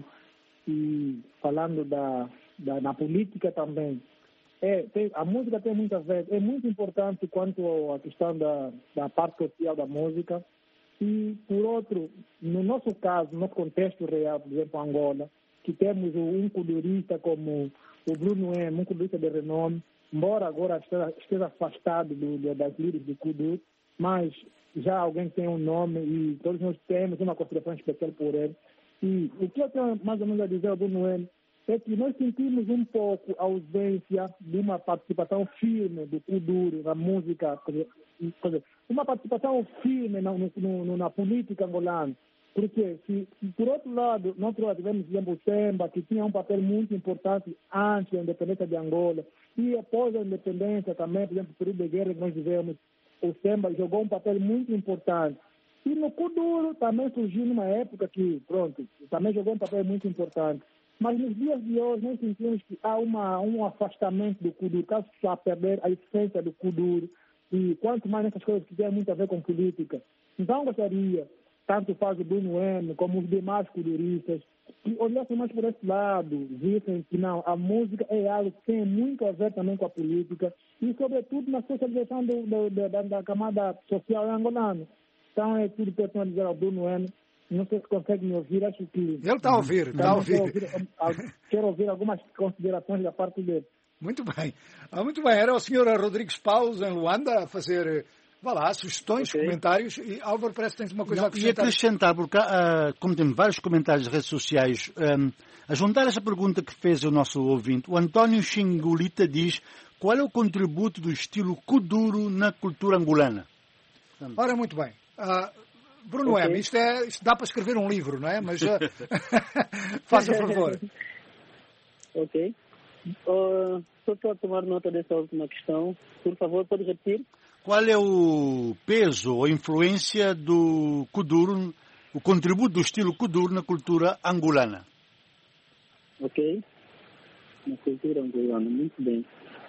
e falando da, da na política também. É, tem, a música tem muito a ver, é muito importante quanto à questão da, da parte social da música. E, por outro, no nosso caso, no nosso contexto real, por exemplo, Angola, que temos um culturista como o Bruno M, um culturista de renome, embora agora esteja, esteja afastado do, do, das líderes do Kudu, mas já alguém tem um nome e todos nós temos uma consideração especial por ele. E o que eu tenho mais ou menos a dizer ao Bruno M é que nós sentimos um pouco a ausência de uma participação firme do Kuduro na música, quer dizer, uma participação firme na, no, no, na política angolana. Porque, se, se por outro lado, nós tivemos, por exemplo, o Semba, que tinha um papel muito importante antes da independência de Angola, e após a independência também, por exemplo, o período de guerra que nós vivemos, o Semba jogou um papel muito importante. E no Kuduro também surgiu numa época que, pronto, também jogou um papel muito importante. Mas nos dias de hoje nós sentimos que há uma, um afastamento do Kuduro, caso se a perder a essência do Kuduro, e quanto mais nessas coisas que têm muito a ver com política. Então gostaria, tanto faz o Bruno M, como os demais kuduristas, que olhassem mais por esse lado, vissem que não, a música é algo que tem muito a ver também com a política e, sobretudo, na socialização do, do, do, da, da camada social angolana. Então é tudo que eu tenho a dizer ao Bruno M. Não sei se consegue me ouvir, acho que... Ele está a ouvir, está a ouvir. Quero ouvir, quero ouvir algumas considerações da parte dele. Muito bem. Ah, muito bem. Era o senhor Rodrigues Paulo, em Luanda, a fazer, vá lá, sugestões, okay. comentários. E Álvaro, parece que tens uma coisa Não, a acrescentar. E acrescentar, porque uh, como temos vários comentários nas redes sociais, um, a juntar essa pergunta que fez o nosso ouvinte, o António Xingulita diz: qual é o contributo do estilo Kuduro na cultura angolana? Ora, muito bem. Uh, Bruno okay. M, isto, é, isto dá para escrever um livro, não é? Mas uh, faça favor. Ok. Uh, só estou a tomar nota dessa última questão. Por favor, pode repetir? Qual é o peso ou influência do Kuduro, o contributo do estilo Kuduro na cultura angolana? Ok. Na cultura angolana, muito bem.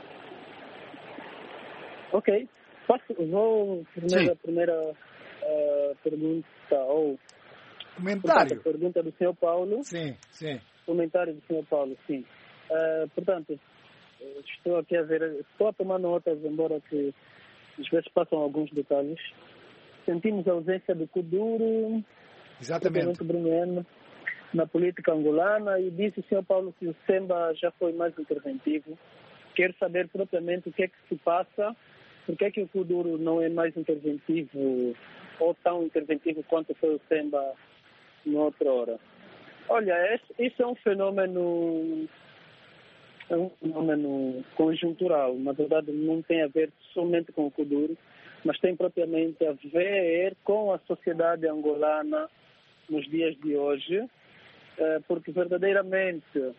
Ok. Posso, vou primeira, primeira uh, pergunta ou comentário. Portanto, a pergunta do senhor Paulo. Sim, sim. Comentário do senhor Paulo, sim. Uh, portanto, estou aqui a ver, estou a tomar notas, embora que às vezes passam alguns detalhes. Sentimos a ausência do Kuduro, exatamente, Bruno M, na política angolana, e disse o senhor Paulo que o Semba já foi mais interventivo. Quero saber propriamente o que é que se passa, por que é que o Kuduro não é mais interventivo ou tão interventivo quanto foi o Semba noutra hora. Olha, isso é um fenômeno é um fenômeno conjuntural. Na verdade, não tem a ver somente com o Kuduro, mas tem propriamente a ver com a sociedade angolana nos dias de hoje, porque verdadeiramente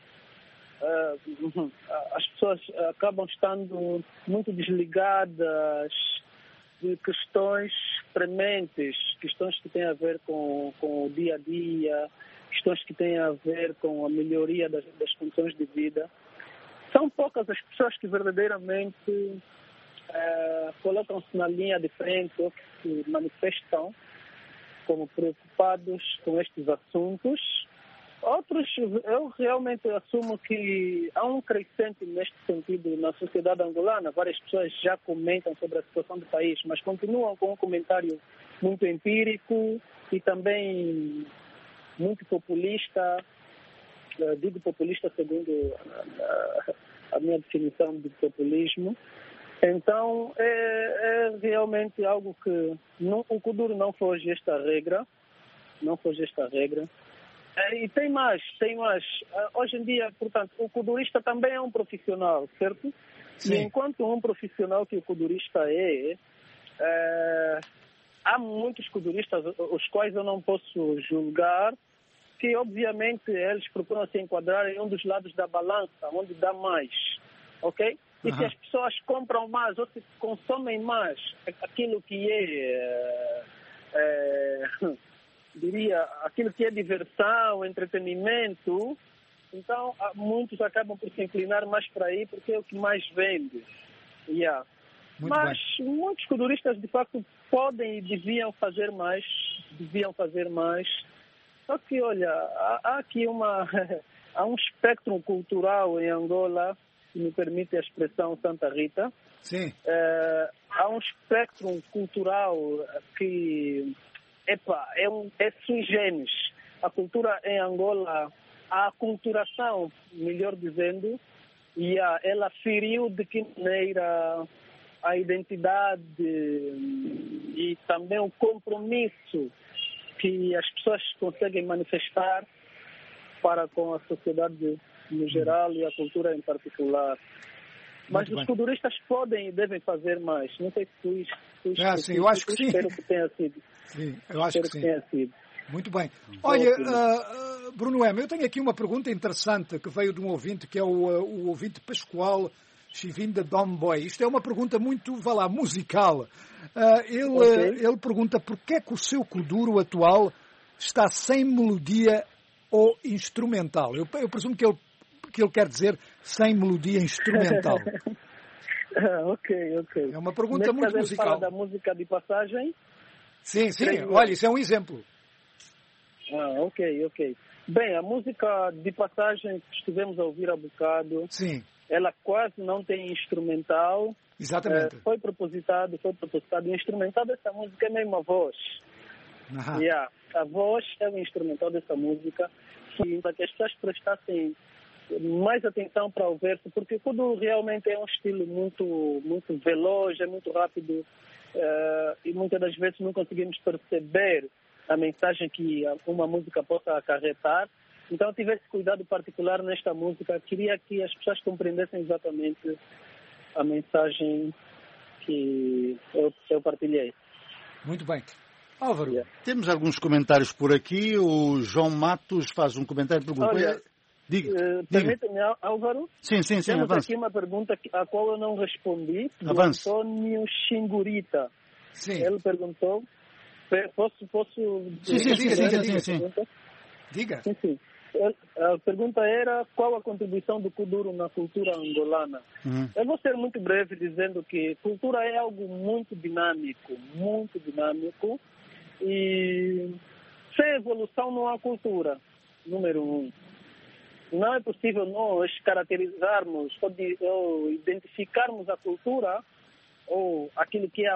as pessoas acabam estando muito desligadas de questões prementes, questões que têm a ver com, com o dia a dia, questões que têm a ver com a melhoria das, das condições de vida. São poucas as pessoas que verdadeiramente eh, colocam-se na linha de frente ou que se manifestam como preocupados com estes assuntos. Outros, eu realmente assumo que há um crescente neste sentido na sociedade angolana. Várias pessoas já comentam sobre a situação do país, mas continuam com um comentário muito empírico e também muito populista. Uh, digo populista segundo uh, a minha definição de populismo. Então, é, é realmente algo que não, o Kuduro não foge esta regra, não foge esta regra. É, e tem mais, tem mais. Uh, hoje em dia, portanto, o kudurista também é um profissional, certo? Sim. E enquanto um profissional que o kudurista é, é, há muitos kuduristas, os quais eu não posso julgar, que obviamente eles procuram se enquadrar em um dos lados da balança, onde dá mais, ok? E uhum. se as pessoas compram mais ou se consomem mais aquilo que é, é, diria, aquilo que é diversão, entretenimento, então muitos acabam por se inclinar mais para aí porque é o que mais vende. Yeah. Mas bem. Muitos kuduristas de facto podem e deviam fazer mais, deviam fazer mais. Só que, olha, há, há aqui uma, há um espectro cultural em Angola, se me permite a expressão Santa Rita. Sim. É, há um espectro cultural que, epa, é, um, é sui generis. A cultura em Angola, a aculturação, melhor dizendo, e a, ela feriu de que maneira a identidade e também o compromisso que as pessoas conseguem manifestar para com a sociedade no geral e a cultura em particular. Mas muito os bem. Kuduristas podem e devem fazer mais. Não sei se tu, tu ah, sim, eu acho que sim. Espero que tenha sido. Sim, eu acho espero que, que tenha sido. Muito bem. Olha, uh, Bruno M., eu tenho aqui uma pergunta interessante que veio de um ouvinte, que é o, uh, o ouvinte Pascoal Chivinda Domboy. Isto é uma pergunta muito, vá lá, musical. Uh, ele, okay. uh, ele pergunta porquê é que o seu kuduro atual está sem melodia ou instrumental. Eu, eu presumo que ele, que ele quer dizer sem melodia instrumental. ok, ok. É uma pergunta Nesse muito caso, musical. Ele fala da música de passagem? Sim, sim. Creio. Olha, isso é um exemplo. Ah, ok, ok. Bem, a música de passagem que estivemos a ouvir há bocado, sim. ela quase não tem instrumental. Exatamente. É, foi propositado, foi propositado. O instrumental dessa música é mesmo a voz. Uhum. Yeah. A voz é o instrumental dessa música. Para que as pessoas prestassem mais atenção para o verso, porque tudo realmente é um estilo muito, muito veloz, é muito rápido, uh, e muitas das vezes não conseguimos perceber a mensagem que uma música possa acarretar. Então, tivesse cuidado particular nesta música. Queria que as pessoas compreendessem exatamente a mensagem que eu, eu partilhei. Muito bem. Álvaro, yeah. Temos alguns comentários por aqui. O João Matos faz um comentário e pergunta... Olha, diga, uh, permita-me, Álvaro? Sim, sim, sim. Temos avance. aqui uma pergunta a qual eu não respondi. Do Avance. Antônio Xingurita. Sim. Ele perguntou... Posso... posso sim, sim, sim, sim, sim, sim, sim. Diga. Sim, sim. A pergunta era qual a contribuição do kuduro na cultura angolana. Uhum. Eu vou ser muito breve dizendo que cultura é algo muito dinâmico, muito dinâmico, e sem evolução não há cultura, número um. Não é possível nós caracterizarmos ou, de, ou identificarmos a cultura ou aquilo que é a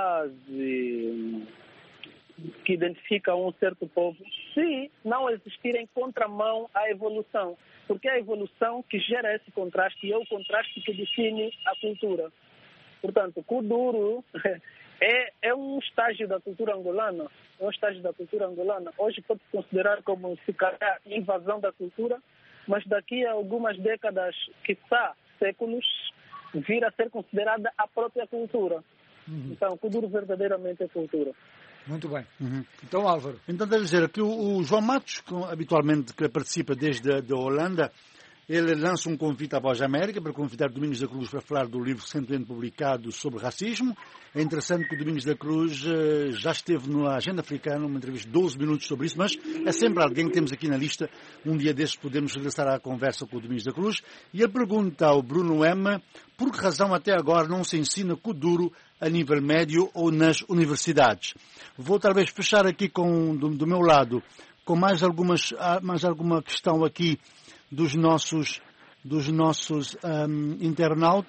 base que identifica um certo povo, se não existir em contramão à evolução. Porque é a evolução que gera esse contraste e é o contraste que define a cultura. Portanto, o kuduro é, é um estágio da cultura angolana, é um estágio da cultura angolana. Hoje pode-se considerar como, se calhar, invasão da cultura, mas daqui a algumas décadas, quiçá séculos, vir a ser considerada a própria cultura. Uhum. Então, o kuduro verdadeiramente é cultura. Muito bem. Uhum. Então, Álvaro. Então, devo dizer que o, o João Matos, que habitualmente que participa desde a da Holanda, ele lança um convite à Voz da América para convidar Domingos da Cruz para falar do livro recentemente publicado sobre racismo. É interessante que o Domingos da Cruz uh, já esteve na Agenda Africana, uma entrevista de doze minutos sobre isso, mas é sempre alguém que temos aqui na lista. Um dia desses podemos regressar à conversa com o Domingos da Cruz. E ele pergunta ao Bruno M. por que razão até agora não se ensina kuduro a nível médio ou nas universidades. Vou talvez fechar aqui com, do, do meu lado com mais, algumas, mais alguma questão aqui dos nossos, dos nossos um,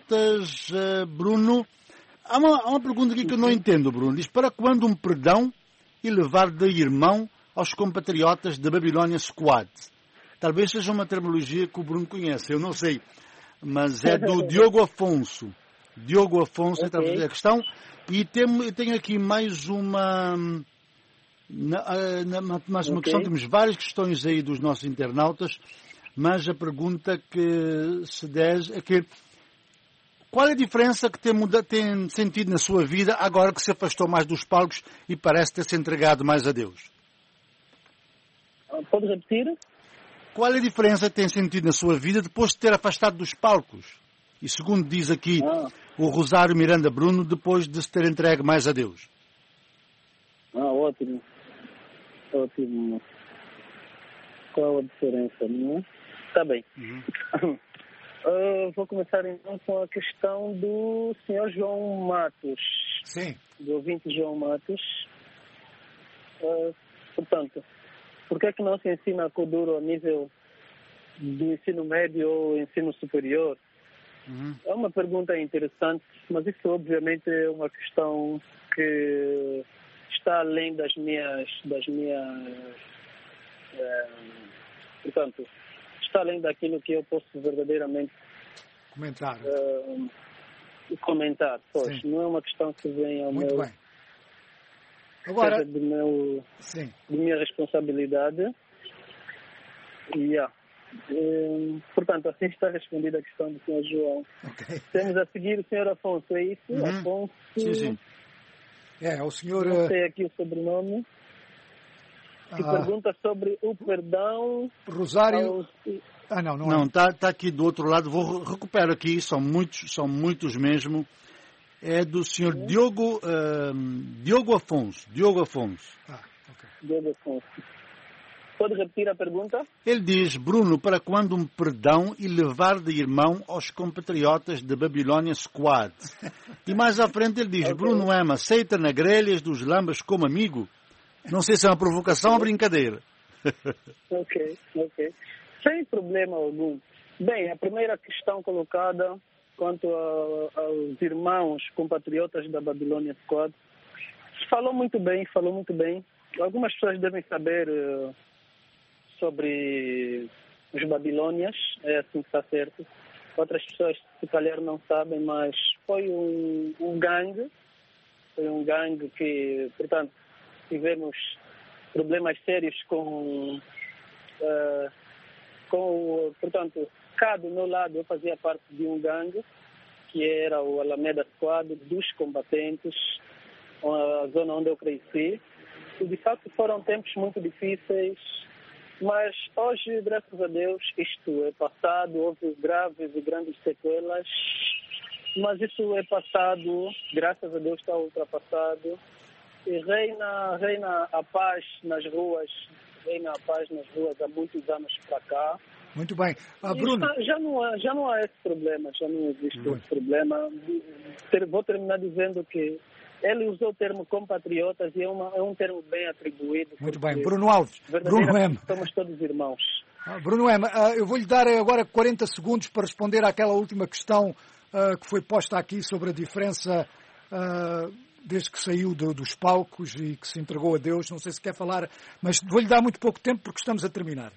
internautas. Uh, Bruno, há uma, há uma pergunta aqui que eu não entendo, Bruno. Diz, para quando um perdão e levar de irmão aos compatriotas da Babilônia Squad. Talvez seja uma terminologia que o Bruno conhece, eu não sei, mas é do Diogo Afonso. Diogo Afonso okay. é traduzir a questão. E tem, tenho aqui mais uma, na, na, mais uma okay. questão, temos várias questões aí dos nossos internautas, mas a pergunta que se dez é que qual é a diferença que tem, tem sentido na sua vida agora que se afastou mais dos palcos e parece ter se entregado mais a Deus? Pode repetir? Qual é a diferença que tem sentido na sua vida depois de ter afastado dos palcos? E segundo diz aqui ah. o Rosário Miranda Bruno, depois de se ter entregue mais a Deus. Ah, ótimo. Ótimo. Qual a diferença, não é? Está bem. Uhum. Uh, vou começar então com a questão do senhor João Matos. Sim. Do ouvinte João Matos. Uh, portanto, por que é que não se ensina Kuduro a nível do ensino médio ou ensino superior? Uhum. É uma pergunta interessante, mas isso obviamente é uma questão que está além das minhas... Das minhas é, portanto, está além daquilo que eu posso verdadeiramente comentar. Uh, comentar. Pois, não é uma questão que vem ao Muito meu... bem. Agora... do meu... Sim. de minha responsabilidade. E, yeah. um, portanto, assim está respondida a questão do senhor João. Okay. Temos a seguir o senhor Afonso, é isso? Uhum. Afonso... Sim, sim. É, o senhor... Não sei aqui o sobrenome. Que ah. pergunta sobre o perdão... Rosário... aos... Ah, não, não, não é. Está tá aqui do outro lado, vou recuperar aqui, são muitos, são muitos mesmo. É do senhor uhum. Diogo, uh, Diogo Afonso. Diogo Afonso. Ah, ok. Diogo Afonso. Pode repetir a pergunta? Ele diz, Bruno, para quando um perdão e levar de irmão aos compatriotas da Babilônia Squad? E mais à frente ele diz, okay. Bruno M, aceita na grelhas dos lambas como amigo? Não sei se é uma provocação ou brincadeira. Ok, ok. Sem problema algum. Bem, a primeira questão colocada quanto a, aos irmãos compatriotas da Babilônia Squad, falou muito bem, falou muito bem. Algumas pessoas devem saber uh, sobre os babilônias, é assim que está certo. Outras pessoas, se calhar, não sabem, mas foi um, um gangue, foi um gangue que, portanto, tivemos problemas sérios com... Uh, com, portanto, cá do meu lado eu fazia parte de um gangue, que era o Alameda Squad, dos combatentes, a zona onde eu cresci. E, de fato, foram tempos muito difíceis, mas hoje, graças a Deus, isto é passado, houve graves e grandes sequelas, mas isso é passado, graças a Deus está ultrapassado, e reina, reina a paz nas ruas, reina a paz nas ruas há muitos anos para cá. Muito bem. Ah, Bruno... Já, já, não há, já não há esse problema, já não existe Muito. esse problema. Vou terminar dizendo que ele usou o termo compatriotas e é, uma, é um termo bem atribuído. Muito bem. Bruno Alves. Bruno M. Somos todos irmãos. Ah, Bruno M. Uh, eu vou-lhe dar agora quarenta segundos para responder àquela última questão uh, que foi posta aqui sobre a diferença uh, desde que saiu do, dos palcos e que se entregou a Deus. Não sei se quer falar, mas vou-lhe dar muito pouco tempo porque estamos a terminar.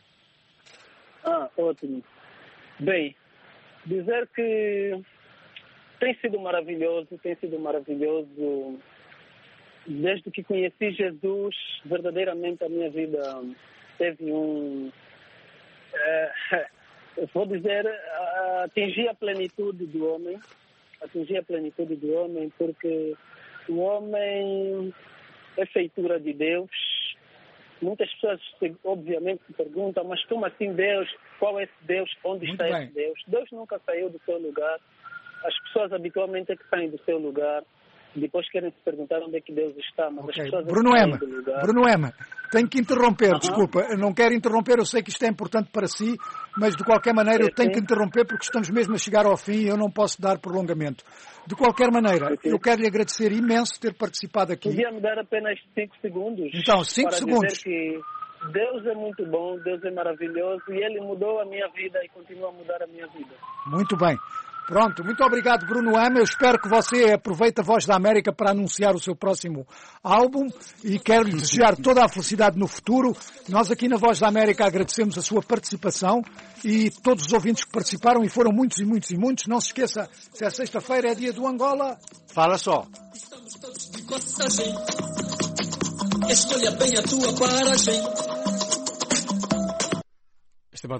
Ah, ótimo. Bem, dizer que tem sido maravilhoso, tem sido maravilhoso. Desde que conheci Jesus, verdadeiramente a minha vida teve um... É, vou dizer, atingi a plenitude do homem. Atingi a plenitude do homem porque o homem é feitura de Deus. Muitas pessoas, obviamente, se perguntam, mas como assim Deus? Qual é esse Deus? Onde Muito está bem. esse Deus? Deus nunca saiu do seu lugar. As pessoas habitualmente é que saem do seu lugar. Depois querem se perguntar onde é que Deus está. Mas okay. as pessoas Bruno é M. Bruno M. Tenho que interromper, uh-huh. desculpa. Eu não quero interromper, eu sei que isto é importante para si, mas de qualquer maneira eu tenho que interromper porque estamos mesmo a chegar ao fim e eu não posso dar prolongamento. De qualquer maneira, okay. eu quero lhe agradecer imenso ter participado aqui. Podia-me dar apenas cinco segundos. Então, cinco para segundos. Dizer que Deus é muito bom, Deus é maravilhoso e Ele mudou a minha vida e continua a mudar a minha vida. Muito bem. Pronto, muito obrigado, Bruno M. Eu espero que você aproveite a Voz da América para anunciar o seu próximo álbum e quero lhe desejar toda a felicidade no futuro. Nós aqui na Voz da América agradecemos a sua participação e todos os ouvintes que participaram, e foram muitos e muitos e muitos. Não se esqueça, se é sexta-feira, é dia do Angola. Fala só. Estamos todos de passagem. Escolha bem a tua paragem.